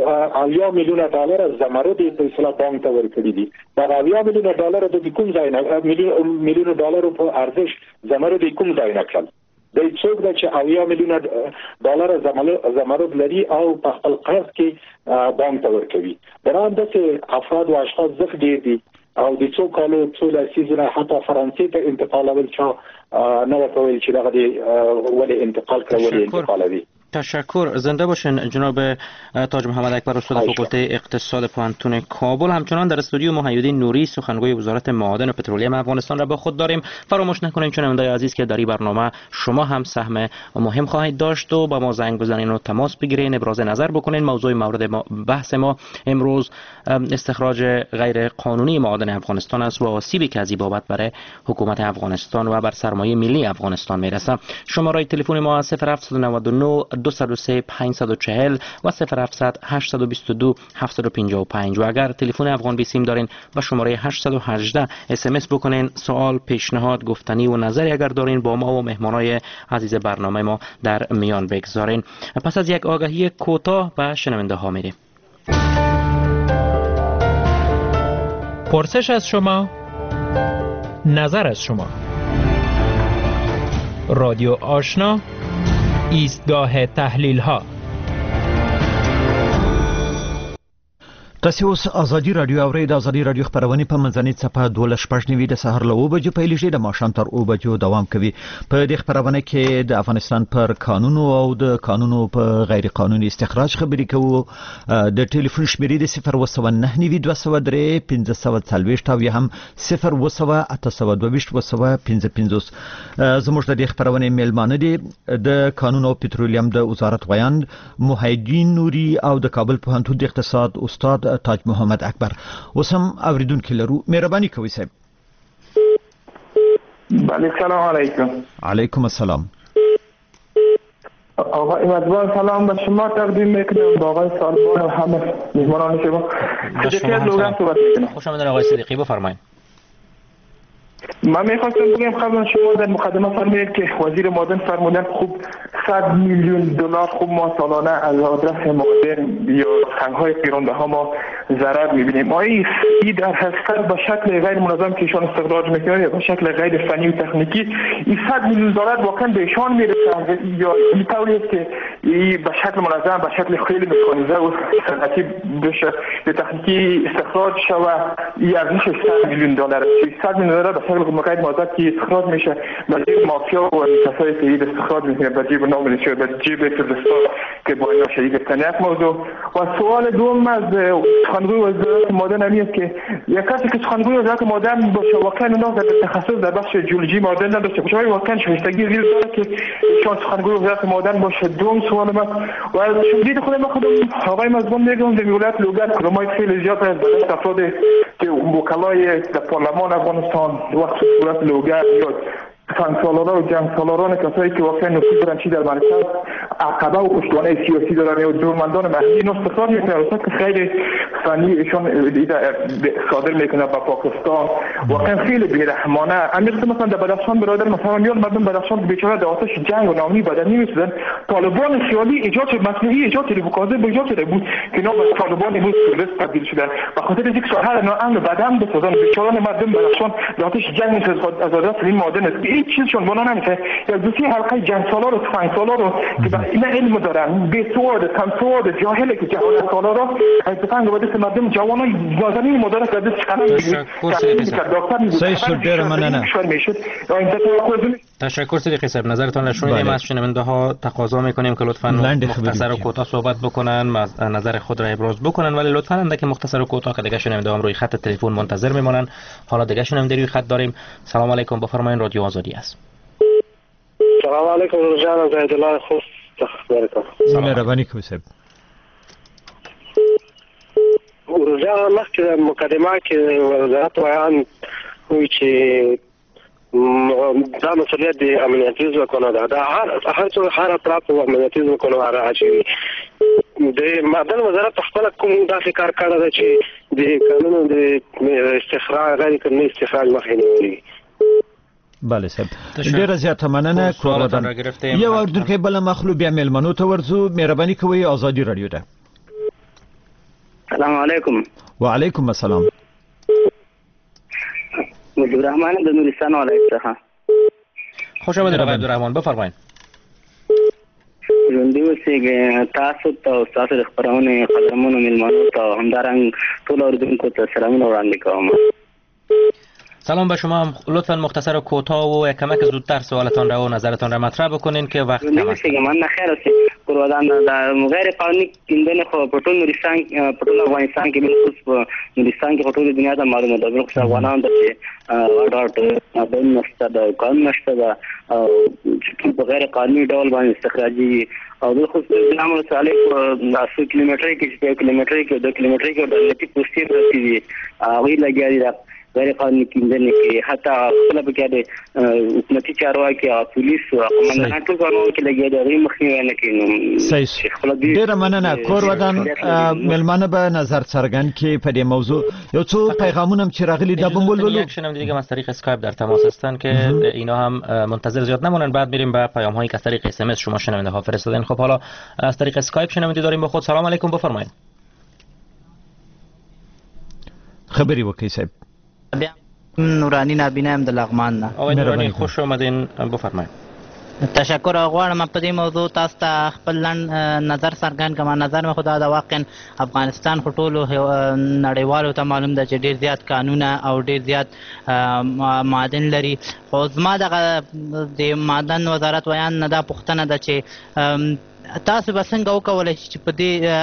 80 میلیونه ډالر از زمرد په اصطلاح بانک ته ورکړي دي. دا 80 میلیونه ډالر د کوم ځای نه میلیونه ډالر په ارزش زمرد کوم ځای نه کړل د څوک د چې 80 میلیونه ډالر زمرد لري او په خپل قرض کې بانک ته ورکوي. دران د افراد او اشخاص ځخ دي او د څو کالو څو لسیزونه حتی فرانسې ته انتقالول چې نه وکول چې دغه ولې انتقال کړو ولې انتقالوي. تشکر. زنده باشین جناب تاج محمد اکبر استاد فاکولته اقتصاد پانتون کابل. همچنان در استودیو محیدین نوری سخنگوی وزارت معادن و پترولیم افغانستان را با خود داریم. فراموش نکنید شنوندگان عزیز که در این برنامه شما هم سهم مهم خواهید داشت و با ما زنگ بزنین و تماس بگیرین ابراز نظر بکنین. موضوع مورد بحث ما امروز استخراج غیر قانونی معادن افغانستان است و آسیبی که از این بابت برای حکومت افغانستان و بر سرمایه ملی افغانستان میرسه. شماره تلفن ما 0799 203 540 و 0700 822 755 و اگر تلفن افغان بی سیم دارین به شماره 818 SMS بکنین، سوال، پیشنهاد، گفتنی و نظری اگر دارین با ما و مهمانای عزیز برنامه ما در میان بگذارین. پس از یک آگهی کوتاه به شنونده ها میریم. پرسش از شما، نظر از شما. رادیو آشنا، ایستگاه تحلیل ها. تاسو اوس ازادي رادیو اورئ. د ازادي رادیو خبرونه په منځنۍ صفحه 12:09 د سحر له 2 بجو پیل شي د ماښام تر 2 بجو دوام کوي. په دې خبرونه کې د افغانستان پر قانونو او د قانونو په غیر قانوني استخراج خبرې کوو. د ټلیفون شمیرې د 0199203 1540 او یا هم 01822 زموږ د دې خبرونه میلمانه دي د قانون او پټرولیم د وزارت غویان محیدین نوري او د کابل پوهنتون د اقتصاد استاد تاج محمد اکبر. وسم اوریدونکو لرو، مهرباني کوئ صاحب. بله سلام علیکم. علیکم السلام. آقای مدبان سلام به شما تقدیم میکنم، با آقای سالبان و همه مهمانان شما. صدیقی از لوگان صحبت میکنم. خوش آمدید آقای صدیقی، بفرمایید. من میخواستم بگم قبلا شما در مقدمه فرمودید که وزیر معدن فرمودن خوب 100 میلیون دلار خوب ما سالانه از آدرس معدن یا سنگ‌های پیرانده ها ما ضرر میبینیم. ما این در حقیقت به شکل غیر منظم که ایشان استخراج میکنن یا به شکل غیر فنی و تکنیکی این 100 میلیون دلار واقعا به ایشان میرسه یا این طوری است که این به شکل منظم به شکل خیلی مکانیزه و صنعتی بشه به تکنیکی استخراج شود. این ارزش 100 میلیون دلار است. 100 میلیون دلار به شکل غیر مادر که استخراج میشه به جیب مافیا و کسایی که این استخراج میکنه به جیب ناملیشیا به جیب کردستان که با اینا شریک هستن. یک موضوع. و سوال دوم از سخنگوی وزارت معدن همی است که یک کسی که سخنگوی وزارت معدن باشه واقعا اونا در تخصص در بخش جیولوژی معدن نداشته باشه، واقعا شایستگی زیر داره که چون سخنگوی وزارت معدن باشه. دوم سوال من و شدید خود ما خودم آقای مزبان میگم در ولایت لوگر کلمات خیلی زیاد از بدن افراد که وکلای در پارلمان افغانستان وقت صورت لوگر یا سالاران و جنگ سالاران کسایی که واقعا نفوذ دارن چی در مرکز عقبه و پشتوانه سیاسی دارن یا جرمندان مهدی اینا استخراج میکنن که خیلی فنی ایشان صادر میکنه به پاکستان. واقعا خیلی بیرحمانه. امیر مثلا در بدخشان برادر مثلا میاد مردم بدخشان بیچاره در آتش جنگ و ناامنی بدنی میسازن. طالبان خیالی ایجاد مصنوعی ایجاد تلفوکازه به ایجاد شده بود که اینا به طالبان امروز سرست تبدیل شدن به خاطر اینکه شهر ناامن بدن بسازن. بیچاران مردم بدخشان در آتش جنگ میسازن از آدرس این معدن است. چیزشون بنا نمیشه. یا دوستی حلقه جنگ سالار و تفنگ سالار رو که اینا علم دارن به سواد کم سواد جاهله که جهالت سالار رو از تفنگ و دست مردم جوانای نازنین مدارک از دست قلم میگیرن. تشکر صدیقی صاحب. نظرتان را شنیدیم. از شنونده ها تقاضا میکنیم که لطفاً مختصر و کوتاه صحبت بکنن، نظر خود را ابراز بکنن، ولی لطفاً اندکی مختصر و کوتاه که دیگه شنونده هم روی خط تلفن منتظر میمونن. حالا دیگه شنونده روی خط داریم. سلام علیکم، بفرمایید. رادیو آزادی است. سلام علیکم جان زید الله خوش تخبرکم. مهربانی کوي صاحب. ورجع مخکې مقدمه کې وزارت ویان وی چې دا مسؤلیت د امنیتي ځواکونو ده. دا هر اطراف او امنیتي ځواکونو راځي. د معدن وزارت خپل کوم داسې کار کړی دی چې د قانون د استخراج غیر قانوني استخراج مخنیوي. بله صاحب، ډیره زیاته مننه. کورودان یو اردوونکی بل مخلو بیا میلمنو ته ورځو. مهرباني کوئ. ازادي رادیو ده. سلام علیکم. وعلیکم السلام. عبدالرحمن د نورستان ولایت څخه. خوش آمدید آقای عبدالرحمن، بفرمایید. ژوندي اوسئ. تاسو ته تاسو د خبرونې قدرمنو میلمنو ته همدارنګه ټول اردوونکو ته سلامونه وړاندې کوم. سلام به شما. لطفاً مختصر و کوتاه و کمک زودتر سوالتان را و نظرتان را مطرح بکنین که وقت کم است. من نخیر است. کورودان در غیر قانوني کیندنې خو په ټول نورستان په ټول افغانستان کې بالخصوص په نورستان کې په ټول دنیا ته معلومه ده. بالخصوص افغانان چې واډاټ معدن نشته ده، قانون نشته ده او چې په غیر قانوني ډول باندې استخراجي او بالخصوص د نامو صالح 10 کیلومتر کې 1 کیلومتر کې 2 کیلومتر کې د لتی پوسټي پرتی دي هغه لګیا دي. غیر قانوني کیندنې کې حتی خپل بګاده حکومتي چارواکي او پولیس او قومندان ټول قانون کې لګي د مخنیوي نه کوي. صحیح. ډیره مننه. کور ودان ملمانه به نظر څرګند کې په دې موضوع یو څو پیغامونه چې راغلي د بمبول یک شنونده دیگه از طریق اسکایپ در تماس هستند که اینا هم منتظر زیاد نمونن، بعد میریم به پیام هایی که از طریق اس ام اس شما شنونده ها فرستادین. خب حالا از طریق اسکایپ شنونده داریم با خود. سلام علیکم، بفرمایید. خبری وکړئ صاحب. نورانی نابینا ام د لغمان نه. آقای نورانی خوش آمدین، بفرمایید. تشکر. غواړم په دې موضوع تاسو ته خپل نظر څرګند کړم. نظر مې خدا د واقعا افغانستان خو ټولو نړیوالو ته معلوم ده چې ډیر زیات قانونه او ډیر زیات معادن لري، خو زما دغه د معدن وزارت ویان نه دا پوښتنه ده چې تاسو به څنګه وکولای شئ چې په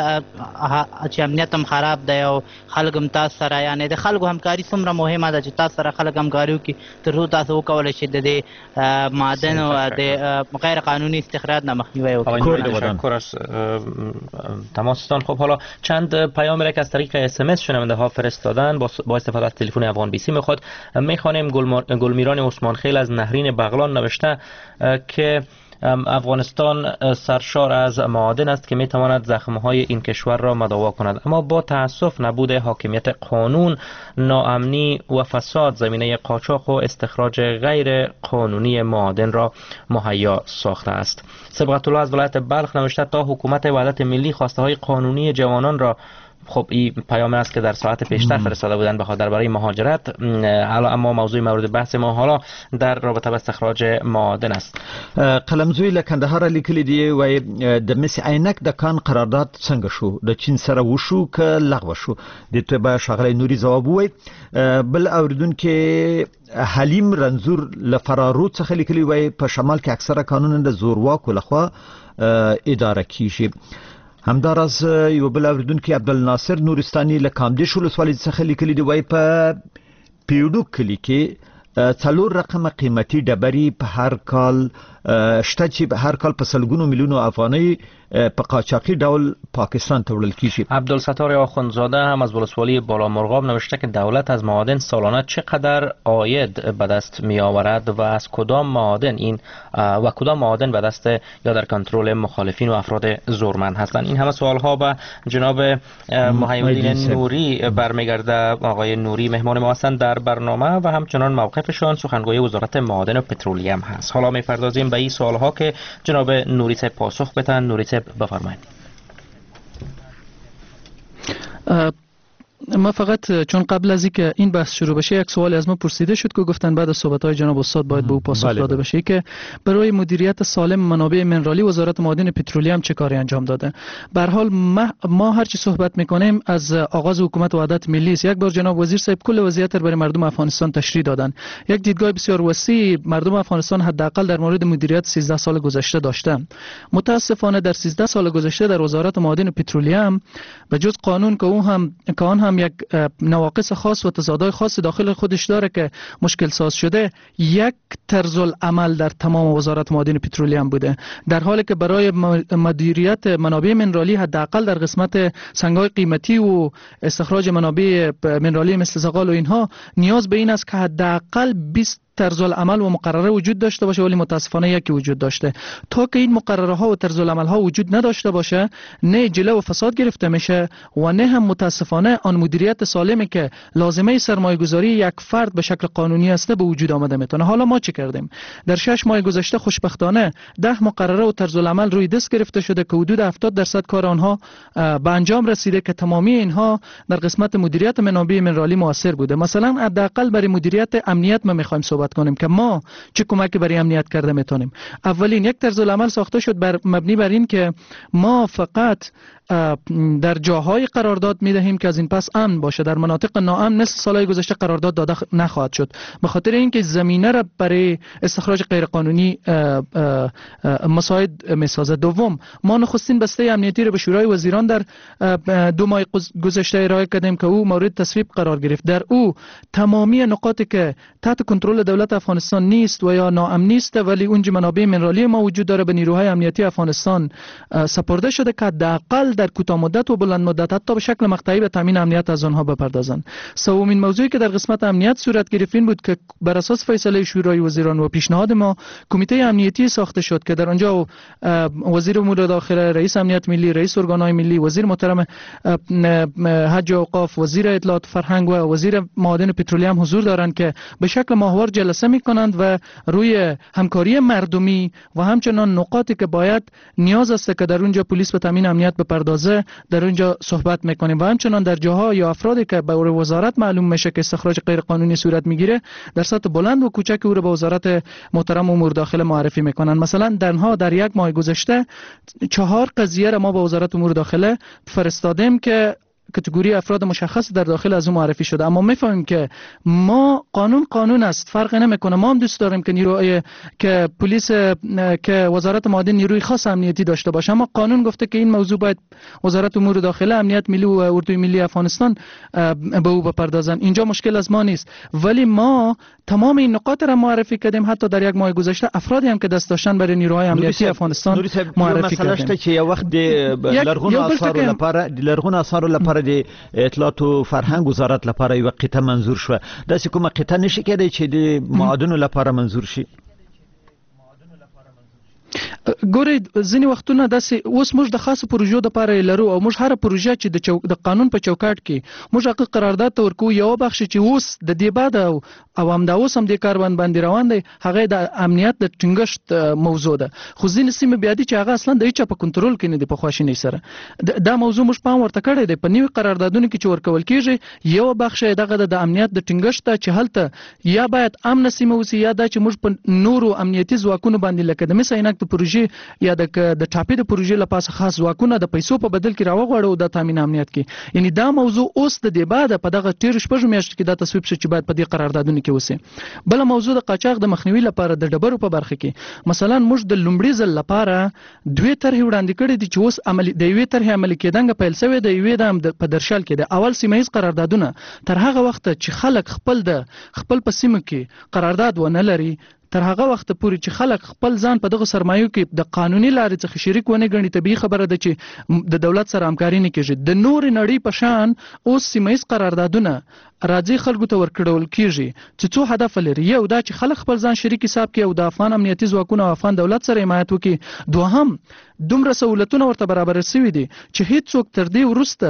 دې چې امنیت هم خراب دی او خلک هم تاسو سره، یعنې د خلکو همکاري څومره مهمه ده چې تاسو سره خلک همکاري وکړي تر څو تاسو وکولای شئ د دې معدن او د غیر قانونی استخراج نه مخنیوی وکړئ. تشکر از تماستان. خب حالا چند پیامی را که از طریق اس ام اس شنونده ها فرستادن با استفاده از تلفن افغان بی سی میخوانیم. گلمیران عثمان خیل از نهرین بغلان نوشته که افغانستان سرشار از معادن است که میتواند زخمهای این کشور را مداوا کند، اما با تأسف نبود حاکمیت قانون، ناامنی و فساد زمینه قاچاق و استخراج غیر قانونی معادن را مهیا ساخته است. صبغت الله از ولایت بلخ نوشته تا حکومت وحدت ملی خواسته های قانونی جوانان را، خب این پیام است که در ساعت پیشتر فرستاده بودن بخاطر برای مهاجرت، اما موضوع مورد بحث ما حالا در رابطه با استخراج معادن است. قلمزوی له کندهار لیکلی دی وای د مس عینک د کان قرارداد څنګه شو، د چین سره وشو ک لغوه شو؟ د ته به شغله نوري جواب وای. بل اوریدونکو حلیم رنزور لفرارو څخه لیکلی وای په شمال کې اکثره قانون د زورواکو لخوا اداره کیږي. همداراز یو بل اوریدونکو عبدالناصر نورستاني له کامدیش ولسوالۍ څخه لیکلی دی وای په پیډو کلی کې 4 رقم قیمتي ډبرې په هر کال شته چې هر کال په سلګونو میلیونو افغانۍ په قاچاقی ډول پاکستان ته وړل کیږي. عبدالستار آخوندزاده هم از ولسوالی بالا مرغاب نوشته که دولت از معادن سالانه چقدر عاید به دست می آورد و از کدام معادن این و کدام معادن به دست یا در کنترل مخالفین و افراد زورمند هستند. این همه سوال ها به جناب محمدین نوری برمیگرده. آقای نوری مهمان ما هستند در برنامه و همچنان موقفشان سخنگوی وزارت معادن و پترولیم هست. حالا می‌پردازیم به این سوال ها که جناب نوری صاحب پاسخ بدن. نوری صاحب بفرمایید. ما فقط چون قبل از اینکه این بحث شروع بشه یک سوال از ما پرسیده شد که گفتن بعد از صحبت‌های جناب استاد باید به او پاسخ داده بشه که برای مدیریت سالم منابع منرالی وزارت معادن پترولیم چه کاری انجام داده. به هر حال ما هر چی صحبت میکنیم از آغاز حکومت وحدت ملی است. یک بار جناب وزیر صاحب کل وضعیت برای مردم افغانستان تشریح دادن. یک دیدگاه بسیار وسیع مردم افغانستان حداقل در مورد مدیریت 13 سال گذشته داشتند. متاسفانه در 13 سال گذشته در وزارت معادن پترولیم به جز قانون که آن هم یک نواقص خاص و تضادهای خاص داخل خودش داره که مشکل ساز شده، یک طرز العمل در تمام وزارت معادن پترولیم بوده، در حالی که برای مدیریت منابع منرالی حداقل در قسمت سنگ‌های قیمتی و استخراج منابع منرالی مثل زغال و اینها نیاز به این است که حداقل 20 طرز العمل و مقرره وجود داشته باشه، ولی متاسفانه یکی وجود داشته. تا که این مقرره ها و طرز العمل ها وجود نداشته باشه، نه جلو و فساد گرفته میشه و نه هم متاسفانه آن مدیریت سالمی که لازمه سرمایه گذاری یک فرد به شکل قانونی است به وجود آمده میتونه. حالا ما چی کردیم؟ در 6 ماه گذشته خوشبختانه 10 مقرره و طرز العمل روی دست گرفته شده که حدود 70% کار آنها به انجام رسیده که تمامی اینها در قسمت مدیریت منابع منرالی موثر بوده. مثلا حداقل برای مدیریت امنیت ما میخوایم صحبت کنیم که ما چه کمکی برای امنیت کرده میتونیم. اولین یک طرز العمل ساخته شد مبنی بر این که ما فقط در جاهای قرارداد میدهیم که از این پس امن باشه، در مناطق ناامن مثل سالهای گذشته قرارداد داده نخواهد شد، به خاطر اینکه زمینه را برای استخراج غیرقانونی مساعد میسازه. دوم، ما نخستین بسته امنیتی را به شورای وزیران در 2 ماه گذشته ارائه کردیم که او مورد تصویب قرار گرفت. در او تمامی نقاطی که تحت کنترل دولت افغانستان نیست و یا ناامنی است ولی اونجا منابع منرالی ما وجود داره به نیروهای امنیتی افغانستان سپرده شده که حداقل در کوتاه مدت و بلند مدت حتی به شکل مقطعی به تامین امنیت از آنها بپردازند. سومین موضوعی که در قسمت امنیت صورت گرفت این بود که بر اساس فیصله شورای وزیران و پیشنهاد ما کمیته امنیتی ساخته شد که در آنجا وزیر امور داخله، رئیس امنیت ملی، رئیس ارگان‌های ملی، وزیر محترم حج و اوقاف، وزیر اطلاعات فرهنگ و وزیر معادن پترولیوم حضور دارند که به شکل ماهوار جلسه می‌کنند و روی همکاری مردمی و همچنان نقاطی که باید نیاز است که در اونجا پلیس به تامین امنیت بپردازه در اونجا صحبت می‌کنیم و همچنان در جاها یا افرادی که به وزارت معلوم میشه که استخراج غیر قانونی صورت میگیره در سطح بلند و کوچک او را به وزارت محترم امور داخله معرفی میکنن. مثلا در یک ماه گذشته 4 قضیه را ما به وزارت امور داخله فرستادیم که کاتگوری افراد مشخص در داخل از اون معرفی شده، اما میفهمیم که ما قانون است، فرق نمیکنه. ما هم دوست داریم که نیروی که پلیس که وزارت معادن نیروی خاص امنیتی داشته باشه، اما قانون گفته که این موضوع باید وزارت امور داخله، امنیت ملی و اردوی ملی افغانستان به او بپردازن. اینجا مشکل از ما نیست، ولی ما تمام این نقاط را معرفی کردیم. حتی در یک ماه گذشته افرادی هم که دست داشتن برای نیروهای امنیتی افغانستان معرفی کردیم. مسئله چې یو وخت لرغون آثار لپاره د اطلاعات او فرهنګ وزارت لپاره یو قطعه منظور شو، داسې کومه قطعه نشي کېدای چې د معادنو لپاره منظور شي؟ ګورئ ځینې وختونه داسې اوس موږ د خاصو پروژو دپاره لرو او موږ هره پروژه چې د قانون په چوکاټ کې موږ هغه قرارداد ته ورکوو. یوه بخش چې اوس د دې بعد او همدا اوس هم دې کار باندې روان دی هغه د امنیت د ټینګښت موضوع ده، خو ځینې سیمې بیا دي چې هغه اصلا د هیچا په کنټرول کې نه دي په خواشینۍ سره. دا موضوع موږ پام ورته کړی دی په نوي قراردادونو کې چې ورکول کېږي. یوه بخش دغه د امنیت د ټینګښت ته چې هلته یا باید امن سیمه اوسي یا دا چې موږ په نورو امنیتي ځواکونو باندې لکه د مس عینک د پروژې یا د ټاپي د پروژې لپاره خاص ځواکونه د پیسو په بدل کې راوغواړو د تامین امنیت کې. یعنی دا موضوع اوس د دې بعد په دغه 13 شپږ میاشتو کې دا تصویب شو چې باید په دې قراردادونو کې وسی. بل موضوع د قاچاق د مخنیوي لپاره د ډبرو په برخه کې مثلا موږ د لومړي ځل لپاره 2 طرحې وړاندې کړې دي چې اوس عملي د یوې طرحې عملي کېدنګ پیل شوی د یوې د په درشل کې د اول سیمایي قراردادونه تر هغه وخت چې خلک خپل په سیمه کې قرارداد ونه لري تر هغه وخت پورې چې خلک خپل ځان په دغه سرمایو کې د قانوني لارې څخه شریک ونه ګڼي طبیعي خبره ده چې د دولت سره همکاري نه کېږي. د نور نړۍ په شان اوس سیمایي قراردادونه راځي خلکو ته ورکړول کېږي چې څو هدف لري. یو دا چې خلک خپل ځان شریک حساب کې او د افغان امنیتي ځواکونو او افغان دولت سره حمایت وکړي. دوهم دومره سہولتونه ورته برابر شوي دي چې هیڅوک تر دې وروسته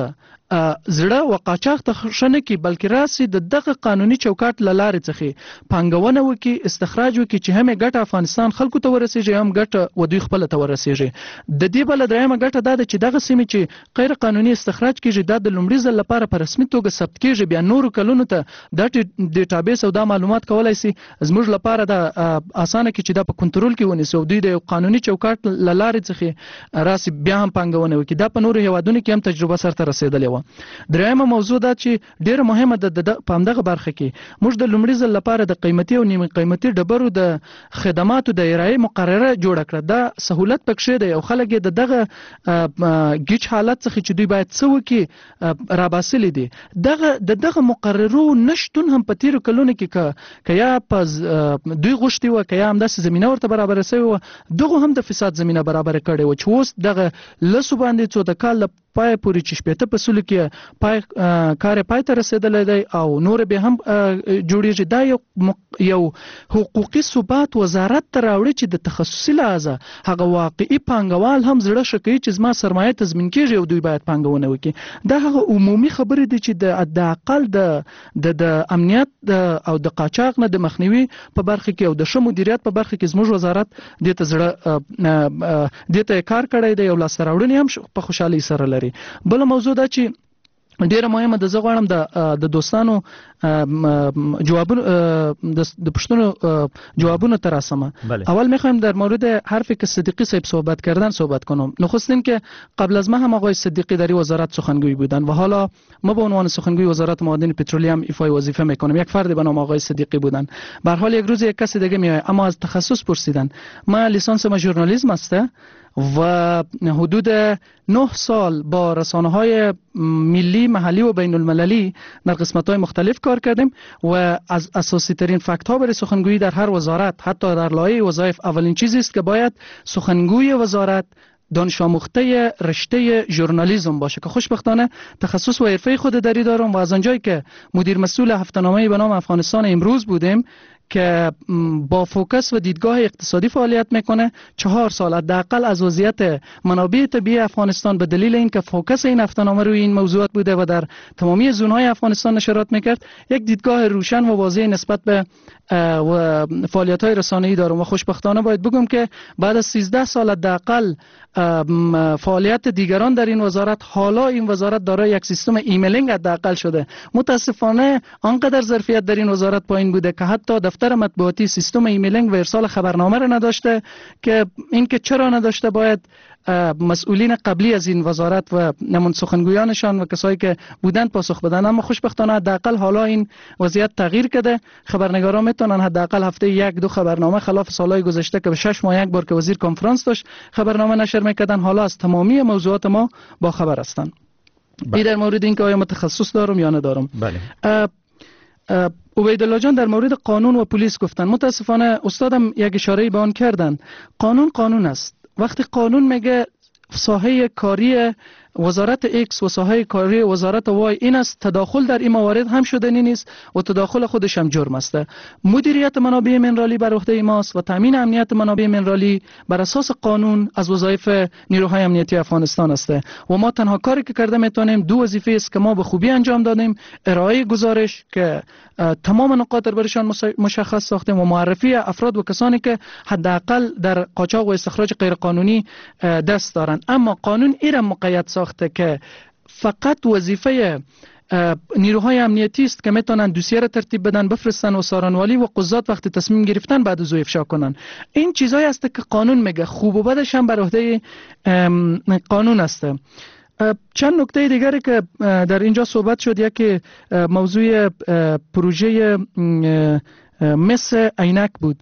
زړه و قاچاق ته خشنه کې بلکې راسي دغه قانوني چوکاټ لارې څخه پانګونه وکي استخراج وکي چې هم ګټه افغانستان خلکو ته ورسیږي هم ګټه ودوی خپل ته ورسیږي. د دې بل درېمه ګټه دا ده چې دغه سیمه چې غیر قانوني استخراج کیږي دا د لومړي ځل لپاره په رسمي توګه ثبت کیږي. بیا نورو کلونو ته د ډیټابیس او د معلومات کولای شي زموږ لپاره د اسانه کې چې دا په کنټرول کې ونیسي او دوی د قانوني چوکاټ لارې څخه راسي بیا هم پانګونه وکي. دا په نورو هیوادونو کې هم تجربه سره رسیدلې و. درېمه موضوع دا چې ډیره مهمه ده په همدغه برخه کې موږ د لومړي ځل لپاره د قیمتي او نیمه قیمتي ډبرو د خدماتو د ارائې مقرره جوړه کړه. دا سہولت پکښې دی او خلک د دغه گیچ حالت څخه چې دوی باید څه وکړي راباسلي دي. دغه مقررو نشتون هم په تیرو کلونو کې که یا په دوی غوښتي وه که یا همداسې زمینه ورته برابره شوې وه دغو هم د فساد زمینه برابره کړې وه چې اوس دغه لسو باندې څو د کال پای پورې چې 80 فصلو کې کار پای ته رسیدلی دی او نور به هم جوړیږي. دا یو حقوقي ثبات وزارت ته راوړي چې د تخصصي لحاظه هغه واقعي پانګوال هم زړه ښه کوي چې زما سرمایه تضمین کېږي او دوی باید پانګونه وکړي. دا هغه عمومي خبرې دي چې د اقل د امنیت او د قاچاق نه د مخنیوي په برخه کې او د ښه مدیریت په برخه کې زموږ وزارت دې ته کار کړی دی او لاسته راوړنې هم په خوشحالۍ سره لري. بل موضوع دا چې ډیره مهمه ده زه غواړم د دوستانو جوابونه د پښتنو جوابونه تراسمه. اول میخوایم در مورد حرفی که صدیقی صاحب صحبت کردن صحبت کنم. نخستین که قبل از ما هم آقای صدیقی در وزارت سخنگوی بودن و حالا ما به عنوان سخنگوی وزارت معادن پترولیوم ایفای وظیفه میکنم. یک فرد به نام آقای صدیقی بودن. به هر حال یک روز یک کسی دیگه میاد اما از تخصص پرسیدن. ما لیسانس ما ژورنالیسم است و حدود 9 سال با رسانه‌های ملی، محلی و بین المللی در قسمت‌های مختلف کار کردیم و از اساسی ترین فاکت‌ها برای سخنگویی در هر وزارت حتی در لایحه وظایف اولین چیزی است که باید سخنگوی وزارت دانش آموخته رشته ژورنالیسم باشه که خوشبختانه تخصص و حرفه خود دری دارم و از آنجایی که مدیر مسئول هفته‌نامه به نام افغانستان امروز بودیم که با فوکس و دیدگاه اقتصادی فعالیت میکنه 4 سال حداقل از وضعیت منابع طبیعی افغانستان به دلیل اینکه فوکس این هفته‌نامه روی این موضوعات بوده و در تمامی زونهای افغانستان نشرات میکرد یک دیدگاه روشن و واضح نسبت به فعالیت‌های رسانه‌ای دارم و خوشبختانه باید بگم که بعد از 13 سال حداقل فعالیت دیگران در این وزارت حالا این وزارت دارای یک سیستم ایمیلینگ حداقل شده. متاسفانه آنقدر ظرفیت در این وزارت پایین بوده که حتی دفتر مطبوعاتی سیستم ایمیلینگ و ارسال خبرنامه را نداشته که اینکه چرا نداشته باید مسئولین قبلی از این وزارت و نمون سخنگویانشان و کسایی که بودند پاسخ بدن. اما خوشبختانه حداقل حالا این وضعیت تغییر کرده. خبرنگاران میتونن حداقل هفته 1-2 خبرنامه خلاف سالهای گذشته که به 6 ماه یک بار که وزیر کنفرانس داشت خبرنامه نشر میکردن حالا از تمامی موضوعات ما با خبر هستند. این در مورد اینکه آیا متخصص دارم یا ندارم. بله. عبیدالله جان در مورد قانون و پلیس گفتن. متاسفانه استادم یک اشاره به آن کردن. قانون است. وقتی قانون میگه ساحه کاری وزارت X و ساحه کاری وزارت Y این است، تداخل در این موارد هم شدنی نیست و تداخل خودش هم جرم است. مدیریت منابع منرالی بر عهده ماست و تامین امنیت منابع منرالی بر اساس قانون از وظایف نیروهای امنیتی افغانستان است و ما تنها کاری که کرده میتونیم 2 وظیفه است که ما به خوبی انجام دادیم: ارائه گزارش که تمام نقاط برشان مشخص ساختیم و معرفی افراد و کسانی که حداقل در قاچاق و استخراج غیرقانونی دست دارند. اما قانون ایران مقید ساخته که فقط وظیفه نیروهای امنیتی است که میتونن دوسیه را ترتیب بدن، بفرستن و سارنوالی و قضات وقتی تصمیم گرفتن بعد از او افشا کنن. این چیزایی است که قانون میگه، خوب و بدش هم بر عهده قانون است. چند نکته دیگری که در اینجا صحبت شد، یکی موضوع پروژه مس عینک بود.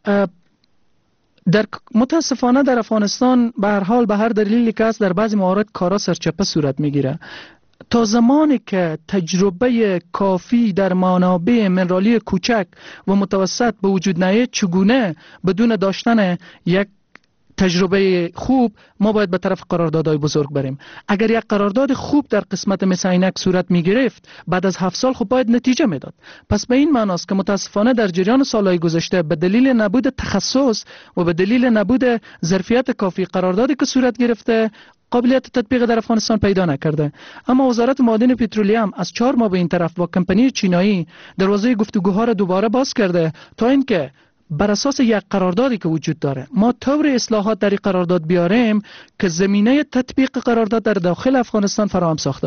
متاسفانه در افغانستان به هر حال به هر دلیلی که است در بعضی موارد کارا سرچپه صورت میگیره. تا زمانی که تجربه کافی در منابع منرالی کوچک و متوسط به وجود نیاید، چگونه بدون داشتن یک تجربه خوب ما باید به طرف قراردادهای بزرگ بریم. اگر یک قرارداد خوب در قسمت مس عینک صورت می گرفت بعد از 7 سال خب باید نتیجه میداد. پس به این معناست که متاسفانه در جریان سالهای گذشته به دلیل نبود تخصص و به دلیل نبود ظرفیت کافی قراردادی که صورت گرفته قابلیت تطبیق در افغانستان پیدا نکرده. اما وزارت معادن پترولیوم از 4 ماه به این طرف با کمپانی چینایی دروازه گفتگوها را دوباره باز کرده تا اینکه بر اساس یک قراردادی که وجود داره ما طور اصلاحات در این قرارداد بیاریم که زمینه تطبیق قرارداد در داخل افغانستان فراهم ساخته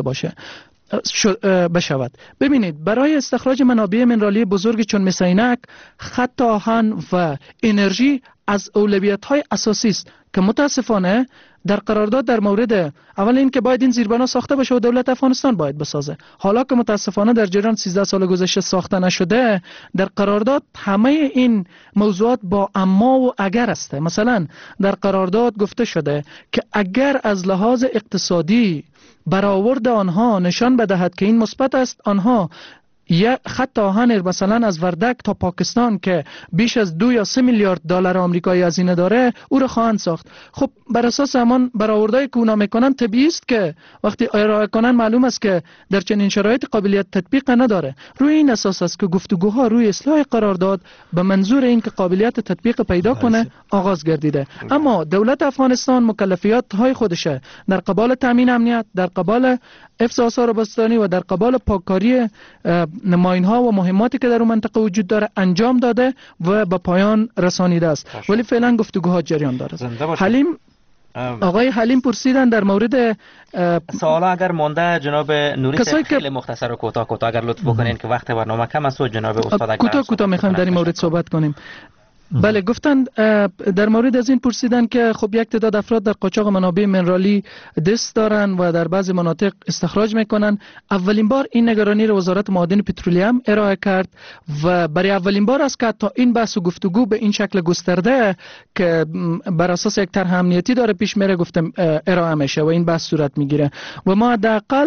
بشود. ببینید، برای استخراج منابع منرالی بزرگ چون مس عینک، خط آهن و انرژی از اولویت‌های اساسی است که متاسفانه در قرارداد در مورد اول این که باید این زیربنا ساخته بشه و دولت افغانستان باید بسازه. حالا که متاسفانه در جریان 13 سال گذشته ساخته نشده، در قرارداد همه این موضوعات با اما و اگر است. مثلا در قرارداد گفته شده که اگر از لحاظ اقتصادی برآورد آنها نشان بدهد که این مثبت است، آنها یک خط آهن مثلا از وردک تا پاکستان که بیش از 2 یا 3 میلیارد دلار آمریکایی هزینه داره او را خواهند ساخت. خب بر اساس همان برآوردهایی که اونا میکنن طبیعی است که وقتی ارائه کنن معلوم است که در چنین شرایط قابلیت تطبیق نداره. روی این اساس است که گفتگوها روی اصلاح قرارداد به منظور اینکه قابلیت تطبیق پیدا کنه آغاز گردیده. اما دولت افغانستان مکلفیات های خودشه در قبال تامین امنیت، در قبال حفظ آثار باستانی و در قبال پاککاری ماین‌ها و مهماتی که در اون منطقه وجود داره انجام داده و به پایان رسانیده است. ولی فعلا گفتگوها جریان داره. آقای حلیم پرسیدن در مورد سوالا اگر مانده جناب نوری خیلی مختصر و کوتاه اگر لطف بکنین که وقت برنامه کم است و جناب استاد اگر کوتاه میخوایم در این مورد صحبت کنیم. بله، گفتند در مورد از این پرسیدن که خب یک تعداد افراد در قاچاق منابع منرالی دست دارن و در بعضی مناطق استخراج میکنن. اولین بار این نگرانی را وزارت معادن پترولیوم ارائه کرد و برای اولین بار است که تا این بحث و گفتگو به این شکل گسترده که بر اساس یک طرح امنیتی داره پیش میره گفتم ارائه میشه و این بحث صورت میگیره و ما حداقل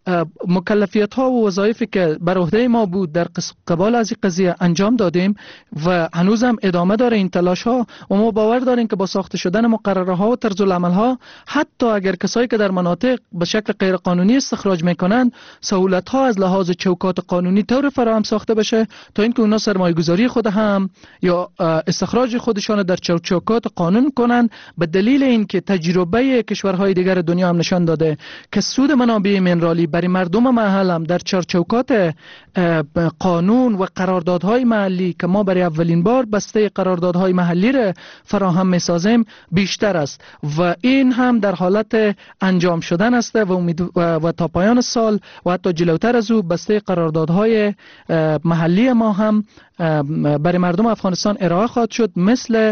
مکلفیت ها و وظایفی که بر عهده ما بود در قبال از این قضیه انجام دادیم و هنوزم ادامه داره این تلاش ها و ما باور داریم که با ساخته شدن مقرره ها و طرز العمل ها حتی اگر کسایی که در مناطق به شکل غیر قانونی استخراج میکنن سهولت ها از لحاظ چوکات قانونی طور فراهم ساخته بشه تا اینکه اونا سرمایه گذاری خود هم یا استخراج خودشان در چوکات قانون کنن، به دلیل اینکه تجربه کشورهای دیگر دنیا هم نشان داده که سود منابع مینرالی برای مردم محل هم در چوکات قانون و قراردادهای محلی که ما برای اولین بار بسته قراردادهای محلی را فراهم میسازیم بیشتر است و این هم در حالت انجام شدن است و تا پایان سال و حتی جلوتر از او بسته قراردادهای محلی ما هم برای مردم افغانستان ارائه خواهد شد، مثل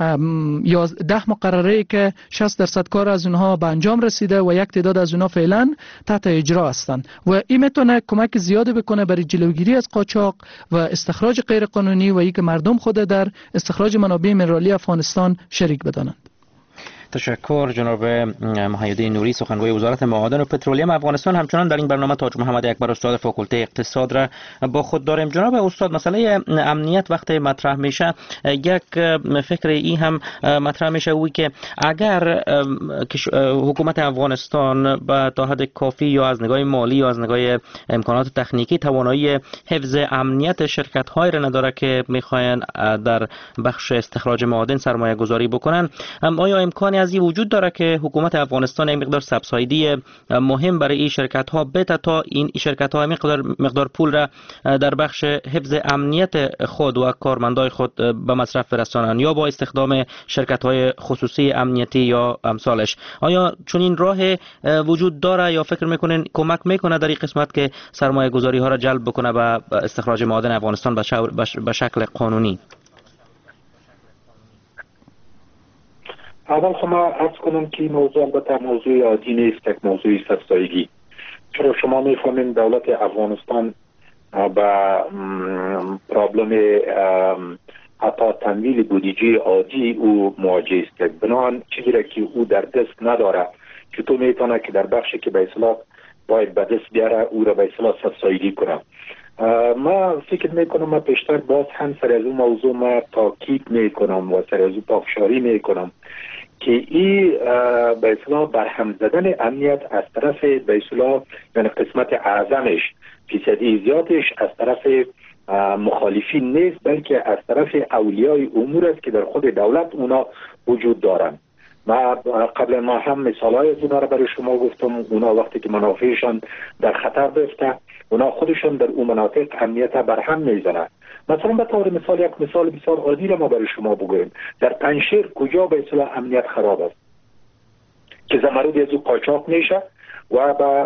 10 مقرره که 60% کار از اونها به انجام رسیده و یک تعداد از اونها فعلا تحت اجرا هستند و این میتونه کمک زیادی بکنه برای جلوگیری از قاچاق و استخراج غیر قانونی و اینکه مردم خود در استخراج منابع مینرالی افغانستان شریک بدانند. تشکر جناب محیالدین نوری، سخنگوی وزارت معادن و پترولیوم افغانستان. همچنان در این برنامه تاج محمد اکبر استاد فاکولته اقتصاد را با خود داریم. جناب استاد، مسئله امنیت وقتی مطرح میشه یک فکر ای هم مطرح میشه وی که اگر حکومت افغانستان به تا حد کافی یا از نگاه مالی یا از نگاه امکانات تکنیکی توانایی حفظ امنیت شرکت های را نداره که میخواین در بخش استخراج معادن سرمایه گذاری بکنن، آیا امکانی از این وجود داره که حکومت افغانستان یک مقدار سبسایدی مهم برای این شرکت ها بده تا این شرکت ها مقدار پول را در بخش حفظ امنیت خود و کارمندای خود به مصرف برسانند یا با استخدام شرکت های خصوصی امنیتی یا امثالش؟ آیا چون این راه وجود داره یا فکر میکنین کمک میکنه در این قسمت که سرمایه گذاری ها را جلب بکنه به استخراج معادن افغانستان به شکل قانونی؟ اول ما عرض کنم که این موضوع البته موضوع عادی نیست، یک موضوع سبسایدی. چرا شما میفهمین دولت افغانستان با پرابلم حتی تمویل بودجه عادی او مواجه است. بنابراین چیزی را که او در دست نداره چطور میتونه که در بخشی که به اصطلاح باید به دست بیاره او را به اصطلاح سبسایدی کنه. ما فکر میکنم ما پیشتر باز هم سر از اون موضوع ما تاکید میکنم و سر از اون پافشاری میکنم که این به اصطلاح برهم زدن امنیت از طرف به اصطلاح یعنی قسمت اعظمش فیصدی زیادش از طرف مخالفین نیست، بلکه از طرف اولیای امور است که در خود دولت اونا وجود دارند. ما قبل ما هم مثالای از اونا را برای شما گفتم. اونا وقتی که منافعشان در خطر بیفته اونا خودشان در اون مناطق امنیت برهم میزنن. مثلا به طور مثال یک مثال بسیار عادی را ما برای شما بگویم. در پنجشیر کجا به اصطلاح امنیت خراب است که زمرد از او قاچاق میشه و با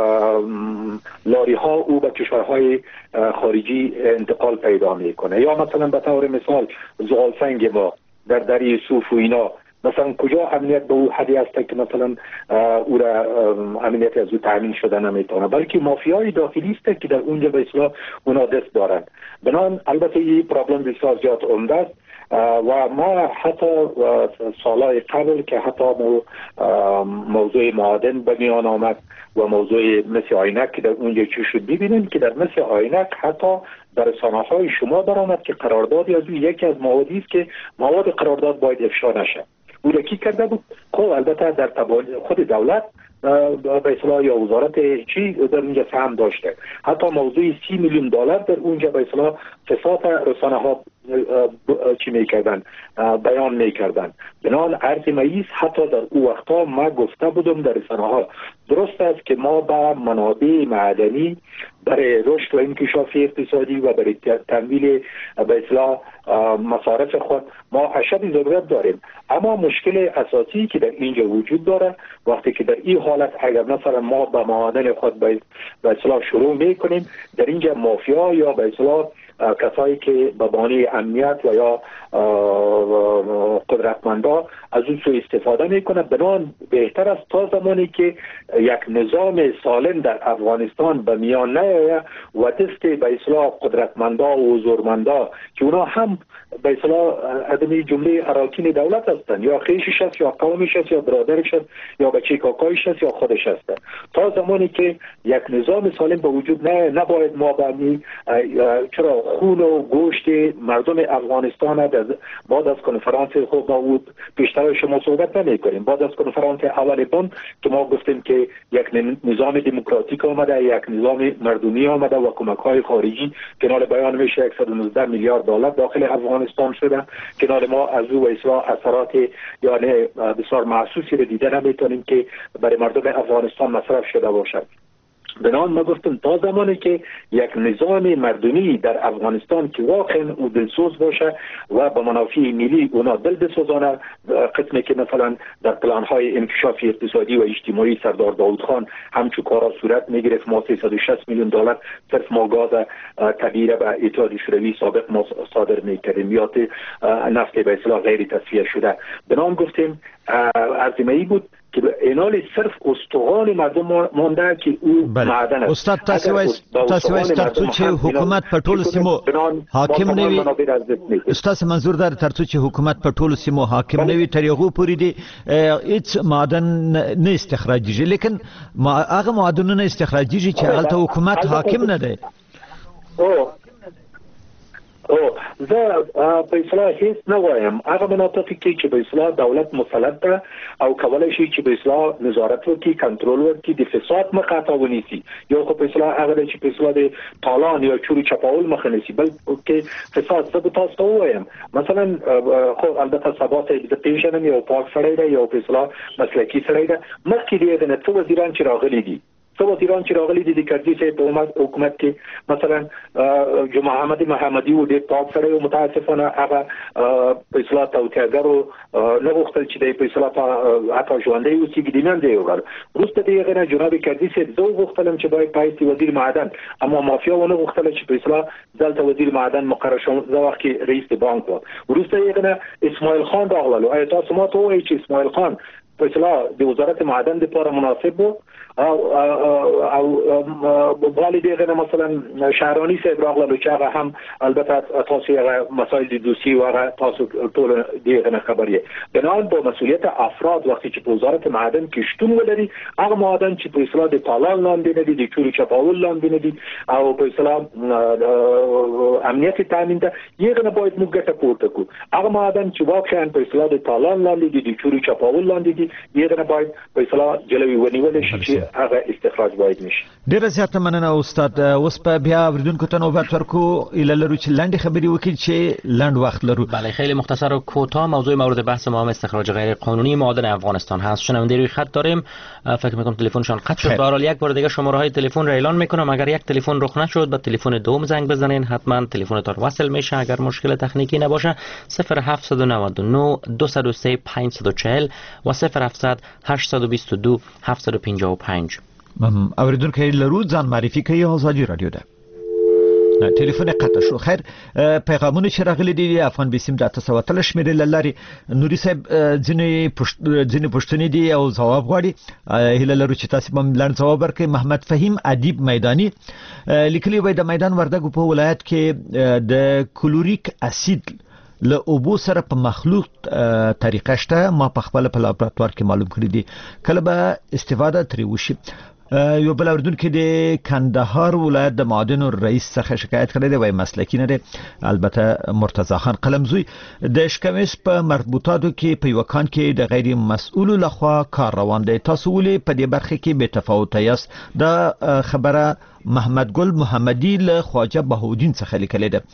لاری ها او به کشورهای خارجی انتقال پیدا میکنه، یا مثلا به طور مثال زغالسنگ ما در دری صوف و اینا مثلا کجا امنیت به او حدی است که مثلا او را امنیت از او تامین شده نمیتونه، بلکه مافیای داخلی است که در اونجا به اصطلاح اونا دست دارند. بنابراین البته این پرابلم بسیار زیاد عمده است و ما حتی سالهای قبل که حتی موضوع معادن به میان آمد و موضوع مثل عینک که در اونجا چی شد ببینیم که در مثل عینک حتی در رسانه‌های شما برآمد که قراردادی از یکی از موادی است که مواد قرارداد باید افشا نشه. او را کی کرده بود؟ خب البته در خود دولت به اصطلاح یا وزارت چی در اونجا سهم داشته. حتی موضوع 30 میلیون دلار در اونجا به اصطلاح فساد رسانه ها چی میکردن بیان میکردن. بنابراین عرض ماییس حتی در او وقتا ما گفته بودم در رسانه ها درست است که ما با منابع معدنی برای رشد و انکشاف اقتصادی و برای تمویل به اصطلاح مصارف خود ما اشد ضرورت داریم، اما مشکل اساسی که در اینجا وجود داره وقتی که در این حالت اگر مثلا ما به معادن خود به اصطلاح شروع میکنیم، در اینجا مافیا یا به اصطلاح کسایی که به بهانه امنیت و یا قدرتمندا از اون سوء استفاده میکنه. بنابراین بهتر است تا زمانی که یک نظام سالم در افغانستان به میان نیاید و دست به اصلاح قدرتمندا و حضورمندا که اونا هم به اصلاح ادمی جمله اراکین دولت هستند، یا خیشش است یا قومش است یا برادرش است یا بچه کاکایش است یا خودش است. تا زمانی که یک نظام سالم به وجود نباید ما چرا خون و گوشت مردم افغانستان بعد از کنفرانس خوب بود بیشتر شما صحبت نمی‌کنیم. بعد از کنفرانس اول بن که ما گفتیم که یک نظام دموکراتیک آمده، یک نظام مردمی آمده و کمک‌های خارجی کنار بیان میشه 119 میلیارد دلار داخل افغانستان شده. کنار ما از او اصلاح اثرات یعنی بسیار محسوسی رو دیده نمیتونیم که برای مردم افغانستان مصرف شده باشد. بنابراین ما گفتم تا زمانی که یک نظام مردمی در افغانستان که واقعا او دلسوز باشه و به منافع ملی اونا دل بسوزانه، قسمی که مثلا در پلان‌های انکشاف اقتصادی و اجتماعی سردار داود خان همچون کارا صورت میگرفت. ما 360 میلیون دلار صرف ما گاز طبیعی به اتحاد شوروی سابق ما صادر میکردیم، یا نفت به اصطلاح غیر تصفیه شده. بنابراین گفتیم عزیمه‌ای بود که اینال صرف استخوان مردم مونده که او معدن است. استاد تاسو وایس ترڅو چې حکومت په ټولو سیمو حاکم نه وي، استاد منظور در ترڅو چې حکومت په ټولو سیمو حاکم نه وي تر یو پورې دی هیڅ معدن نه استخراجیږي، لیکن هغه معدنونه استخراجیږي چې هلته حکومت حاکم نه دی. زه په اصلاح هیڅ نه وایم. هغه مناطقی کې چې به اصلاح دولت مسلط ده او کولای شي چې به اصلاح نظارت وکړي، کنټرول وکړي، د فساد مخه تا ونیسي. یو خو په اصلاح هغه چې په اصلاح د تالان یا چوري چپاول مخه نیسي، بلکې فساد. زه به تاسو ته وایم مثلا خو البته سبا ته د پیژنم یو پاک سړی دی، یو په اصلاح مسلکی سړی دی. مخکې دې نه څو وزیران چې راغلي دي، ایران چې راغلي دي د کردي سه په حکومت کې مثلا جمعه احمد محمدي و د پاک سره او متاسفانه هغه په اصلاح توتیاګرو نه وختل چې د په اصلاح اته ژوندۍ اوسېږي د نن دی وګړه وروسته دغه نه جناب کردي سه زه وختلم چې باید پایتي وزیر معدن، اما مافیا ونه وختل چې په اصلاح دلته وزیر معدن مقرر شو زه وخت کې رئیس بانک و. وروسته یې نه اسماعیل خان راغلو. آیا تاسو ما ته وایي چې اسماعیل خان په اصلاح د وزارت معدن لپاره مناسب و او بالی دیگه مثلا شهرانی صاحب راغلو چې هغه هم البته تاسو هغه مسائل د دوسی و هغه تاسو ټول دیگه نه خبریه. بنابراین با مسئولیت افراد وقتی چې په وزارت معدن کې شتون ولري، هغه معدن چې په اصلاح د تالان لاندې نه دي، د چوري چپاول لاندې نه دي او په اصلاح امنیت تامین ده، یغه نه باید موږ ګټه پورته کوو. هغه معدن چې واقعا په اصلاح د تالان لاندې دي، د چوري چپاول لاندې دي، یغه نه باید په اصلاح جلوی ونیول شي، هغه استخراج باید میشه. ډیره زیاته مننه استاد. اوس په بیا وردونکو ته نوبت ورکو اله لرو چې لاندې خبري وکړي چې لاند وخت لرو. بله خیلی مختصر و کوتاه. موضوع مورد بحث ما هم استخراج غیر قانونی معادن افغانستان هست. شنونده روی خط داریم، فکر میکنم تلفنشان قطع شد. به هر حال یک بار دیگه شماره های تلفن را اعلان میکنم، اگر یک تلفن رخ نشد به تلفن دوم زنگ بزنین، حتما تلفنتون وصل میشه. اگر مشکل تکنیکی نباشه 0799 203 540 و 0700 822 755. اوریدونکو لرو ځان معرفي کوي آزادي رادیو ده. نه تلیفون قطع شو. خیر پیغامونه چې راغلي دي افغان بیسیم د 900 شمیرې لاري نوري صاحب ځینې پوښتنې دي او جواب غواړي. هله لرو چې تاسو هم لاند جواب ورکړئ. محمد فهیم ادیب میدانی لیکلي وای د میدان وردګ په ولایت کې د کلوریک اسید له اوبو سره په مخلوط طریقه شته. ما په خپل په لابراتوار کې معلوم کړی دي، کله به استفاده ترې وشي. یو بل اردن کې د کندهار ولایت د معدن رئیس څخه شکایت کړی دی، وای مسلکی نه دی. البته مرتضی خان قلمزوی د شکمیس په مربوطاتو کې په یو کان کې د غیر مسؤل لخوا کار روان دی. تاسو ولې په دې برخه کې به تفاوت یاست؟ د خبره محمد گل محمدی له خواجه بهودین څخه لیکل ده.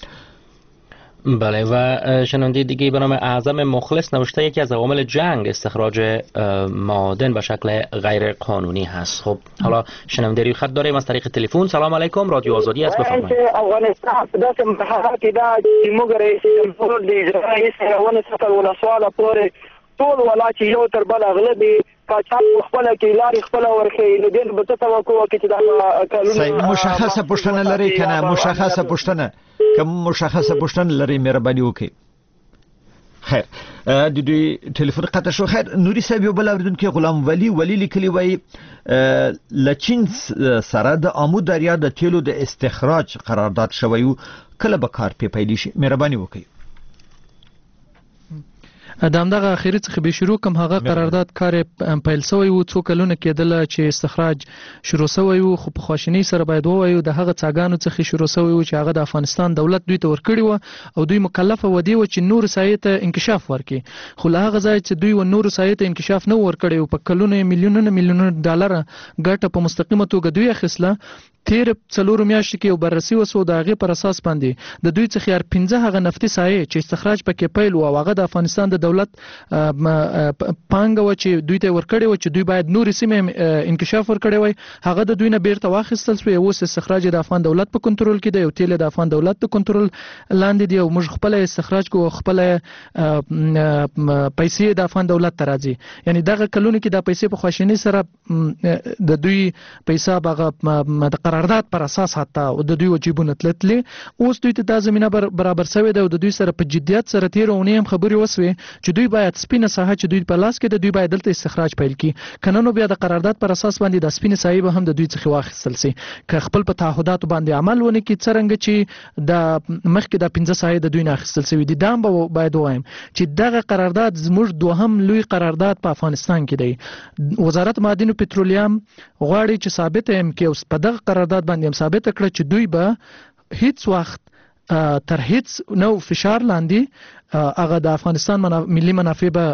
بله و شنونده دیگه به نام اعظم مخلص نوشته یکی از عوامل جنگ استخراج معادن به شکل غیر قانونی هست. خب حالا شنونده روی خط داریم از طریق تلفن. سلام علیکم، رادیو آزادی است، بفرمایید. افغانستان په داسې مرحله کې ده چې موږ رئیس جمهور د اجرایي سرونه څخه ولسواله پورې ټول ولا چې یو تر بل اغلبي قاچاق خپل کې لاري خپل ورخې نو دین به توقع وکړي چې دا قانون مشخصه پوښتنه لري کنه؟ مشخصه پوښتنه کوم مشخصه پوښتنه لري مهرباني وکړئ. خیر د دوی ټلیفون قطع شو. خیر نوري صاحب یو بل اوریدونکو غلام ولی لیکلی وای لچین سره د آمو دریا د تیلو د استخراج قرارداد شوی کله به کار پیل شي مهرباني وکړئ. دغه اخیری څخه به شروع کوم هغه قرارداد کار پیل شوی و څو کلونه کېدل چې استخراج شروع شوی و خو په خواشینی سره باید وایو د هغه څاګانو څخه شروع شوی و چې هغه د افغانستان دولت دوی ته ورکړی و او دوی مکلف و دی چې نور سایه ته انکشاف ورکړي خو له هغه ځای چې دوی و نور سایه ته انکشاف نه ورکړي او په کلونه میلیونونه ډالر ګټه په مستقیمه توګه دوی اخیسله. تیر څلور میاشتې کې یو بررسي وسو د هغې پر اساس باندې د دوی څخه 15 هغه نفتي سایې چې استخراج پکې پیل و هغه د افغانستان د دولت پانګه و چې دوی ته ورکړی و چې دوی باید نورې سیمې انکشاف ورکړی وای هغه د دوی نه بیرته واخیستل شو. اوس استخراج د افغان دولت په کنټرول کې دی او تیل د افغان دولت په کنټرول لاندې دی او موږ خپل استخراج کوو خپل پیسې د افغان دولت ته راځي. یعنی دغه کلونه کې د پیسې په خواشینی سره د دوی پیسې هغه قرارداد پر اساس حتی او د دوی وجیبونه تلتلې اوس دوی ته د زمينه برابر شوی دی او د دوی سره په جديت سره تیرونه هم خبري وسوي چې دوی باید سپینه ساحه چې دوی په لاس کې د دوی باید دلته استخراج پیل کړي کنه نو بیا د قرارداد پر اساس باندې د سپینه صاحب هم د دوی څخه واخیستل سي که خپل په تعهدات باندې عمل ونه کړي څنګه چې د مخکې د 15 صاحب د دوی نه اخیستل سوي دي دام باید وایم چې دغه قرارداد زموږ دوهم لوی قرارداد په افغانستان کې دی. وزارت معدن او پټرولیم غواړي چې ثابت هم کې اوس په دغه قرارداد باندې هم ثابت کړ چې دوی به هیڅ وخت تر هیڅ نو فشار لاندې هغه د افغانستان ملي منافع به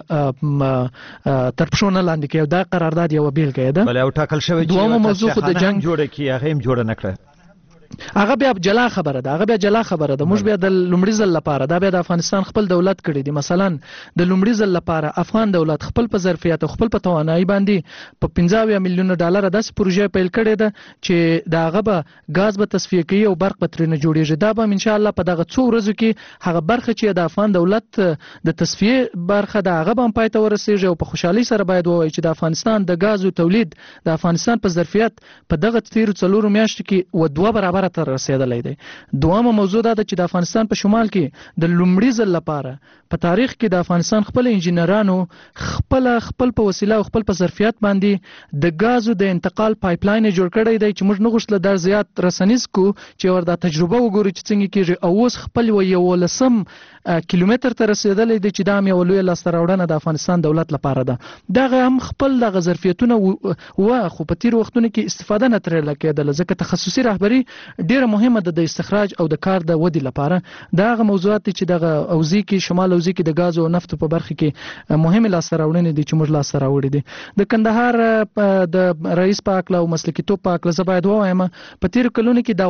تر پښو نه لاندې کوي. دا قرارداد یو بیلګه ده. بل یو ټاکل شوی چې دوه موضوع خو د جنگ جوړه کی هغه هم جوړه نه کړه هغه بیا جلا خبره ده موږ بیا د لومړي ځل لپاره دا بیا د افغانستان خپل دولت کړی دی. مثلا د لومړي ځل لپاره افغان دولت خپل په ظرفیت او خپل په توانایي باندې په 15 میلیون ډالر د پروژې پیل کړی ده چې دا هغه به غاز به تصفیه کوي او برق به ترنه جوړیږي. دا به ان شاء الله په دغه څو ورځو کې هغه برخه چې د افغان دولت د تصفیه برخه د هغه به پای ته ورسیږي او په خوشحالي سره باید وایي چې د افغانستان د غاز تولید د افغانستان په ظرفیت په دغه تیر څلور میاشتو کې و دوه برابر تر رسیدلې دی. دوامه موضوع دا ده چې د افغانستان په شمال کې د لومړي ځل لپاره په تاریخ کې د افغانستان خپل انجنیرانو خپل په وسیله او خپل په ظرفیت باندې د غازو د انتقال پایپ لاین جوړ کړی دی چې موږ نه غوښتل د زیات رسنیز کو چې وردا تجربه وګوري چې څنګه کېږي او اوس خپل یو لسم کیلومتر ته رسیدلې دی چې دا مې ولوي لاستراوړنه د افغانستان دولت لپاره ده. دغه هم خپل د ظرفیتونه خو په تیر وختونو کې استفاده نه ترې کېدل ځکه تخصصي رهبری ډیره مهمه ده د استخراج او د کار د ودی لپاره. دغه موضوعات چې دغه اوزي کې شمال اوزي کې د غاز او نفت په برخه کې مهمه لاستراوړنه دي چې موږ لاستراوړې دي. د کندهار د رئیس پاک او مسلکي توپ پاک زباید وایم په تیر کلونو کې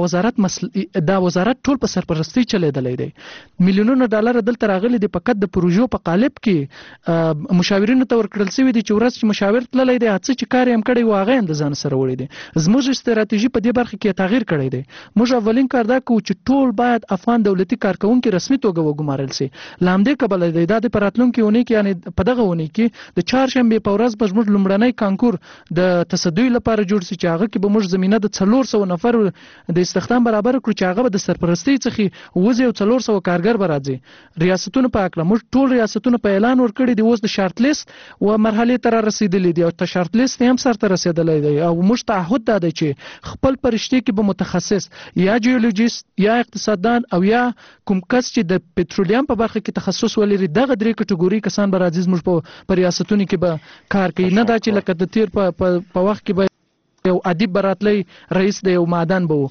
دا وزارت ټول په سرپرستی چلیدلې دی. میلیونونه ډالر دلته راغلي دي فقط د پروژو په قالب کې مشاورینو ته ورکړل شوی دي چې ورځ چې مشاور تللی دی هڅه چې کار یې کړی واغې د ځان سره وړي دي. زموږ استراتیژي په دې برخه کې تغییر کړی دی. موږ اولین کار دا کوو چې ټول باید افغان دولتي کارکونکو رسمي توګه وګمارل شي. لامدې کبل دی د پراتلونکو ونې کې یعنی په دغه ونې کې د چهارشنبه په ورځ به موږ لومړنی کانکور د تصدی لپاره جوړ شي چې هغه کې به موږ زمينه د 400 نفر د استخدام برابر کړو چې هغه به د سرپرستی څخه وځي او 400 کارګر برازي. ریاستونو په اکله موږ ټول ریاستونو په اعلان ورکړی دی اوس د شارټ لیست و مرحله تر رسیدلې دی او ته شارټ لیست هم سره رسیدلې دی او موږ تعهد ده چې خپل پرشتي کې به متخصص یا جیولوژیست یا اقتصاددان او یا کوم کس چې د پټرولیم په برخه کې تخصص ولري دغه درې کټګوري کسان به راځي موږ په ریاستونو کې به کار کوي. نه دا چې لکه د تیر په وخت کې به یو ادیب براتلی رئیس د یو معدن بو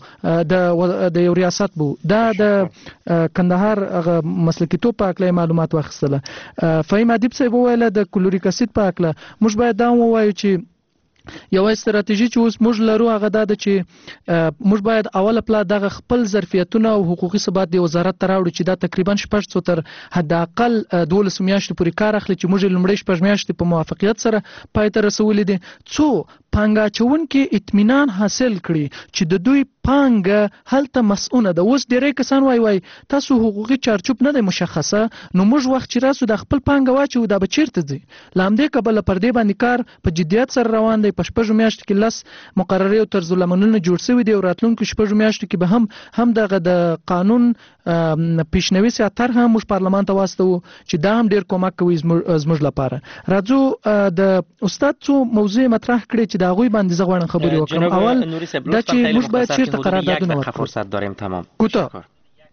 د یو ریاست بو دا د کندهار مسلکي توپ په اړه معلومات واخیستله. فهیم ادیب صاحب ویل د کلوریک اسید په اړه موږ باید دا ووایو چې یو استراتیژي چې اوس موږ لرو هغه دا ده چې موږ باید اوله پلا دغه خپل ظرفیتونه او حقوقي ثبات د وزارت ته راوړو چې دا تقریبا 600 تر حد اقل 12 میاشتې پورې کار اخلي چې موږ لومړی 6 میاشتې په موافقت سره پای ته رسولې دي څو پانګاچون کې اطمینان حاصل کړي چې د دوی پانګه هلته مسؤونه ده. اوس ډېری کسان وای تاسو حقوقي چارچوب نه دی مشخصه، نو موږ وخت چې راسو د خپل پانګه واچو دا به چیرته ځي؟ لامدې کبل پر دې باندې کار په جدیت سره روان دی. په شپږ میاشتو کې 10 مقررې او طرز العملونه جوړ شوي دي او راتلونکو شپږ میاشتو کې به هم دغه د قانون پیشنوي سیاتر هم موږ پارلمان ته واستو چې دا هم ډیر کومک کوي زموږ لپاره. راځو د استاد څو موضوع مطرح کړي چې دا غوي باندې زغوړن خبري وکړم. اول دا چې موږ باید چیرته قراردادونه ورکړو. فرصت داریم تمام. کوتاه.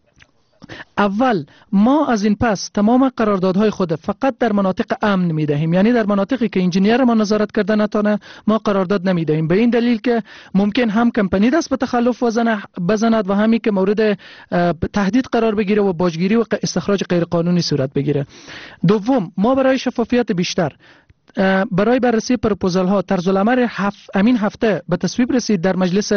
اول ما از این پس تمام قراردادهای خود فقط در مناطق امن میدهیم، یعنی در مناطقی که انجینیر ما نظارت کرده نتانه ما قرارداد نمیدهیم، به این دلیل که ممکن هم کمپانی دست به تخلف بزند و همی که مورد تهدید قرار بگیره و باجگیری و استخراج غیرقانونی صورت بگیره. دوم، ما برای شفافیت بیشتر برای بررسی پروپوزال ها طرز العمل امین هفته به تصویب رسید در مجلس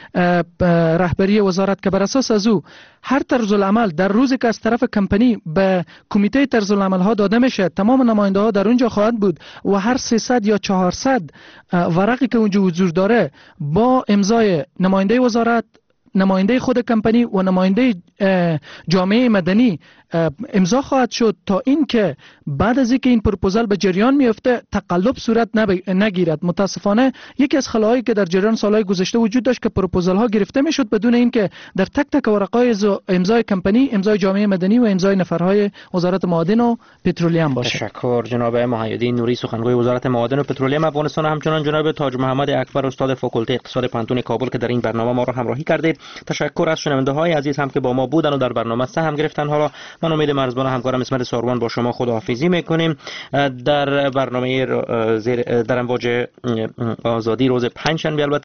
رهبری وزارت که بر اساس از او هر طرز العمل در روزی که از طرف کمپانی به کمیته طرز العمل ها داده میشه تمام نماینده ها در اونجا خواهد بود و هر 300 یا 400 ورقی که اونجا حضور داره با امضای نماینده وزارت، نماینده خود کمپانی و نماینده جامعه مدنی امضا خواهد شد تا اینکه بعد از اینکه این پروپوزال به جریان میفته تقلب صورت نگیرد. متاسفانه یکی از خلاهایی که در جریان سالهای گذشته وجود داشت که پروپوزال ها گرفته میشد بدون اینکه در تک تک ورقای امضای کمپانی، امضای جامعه مدنی و امضای نفرهای وزارت معادن و پترولیوم باشه. تشکر جناب محی‌الدین نوری سخنگوی وزارت معادن و پترولیوم افغانستان، همچنان جناب تاج محمد اکبر استاد فاکولته اقتصاد پانتون کابل که در این برنامه ما را همراهی کردید. تشکر از شنونده‌های عزیز هم که با ما بودن و در برنامه سهم گرفتن. حالا من امید مرزبان همکارم اسمت ساروان با شما خداحافظی میکنیم. در برنامه در امواج آزادی روز پنجشنبه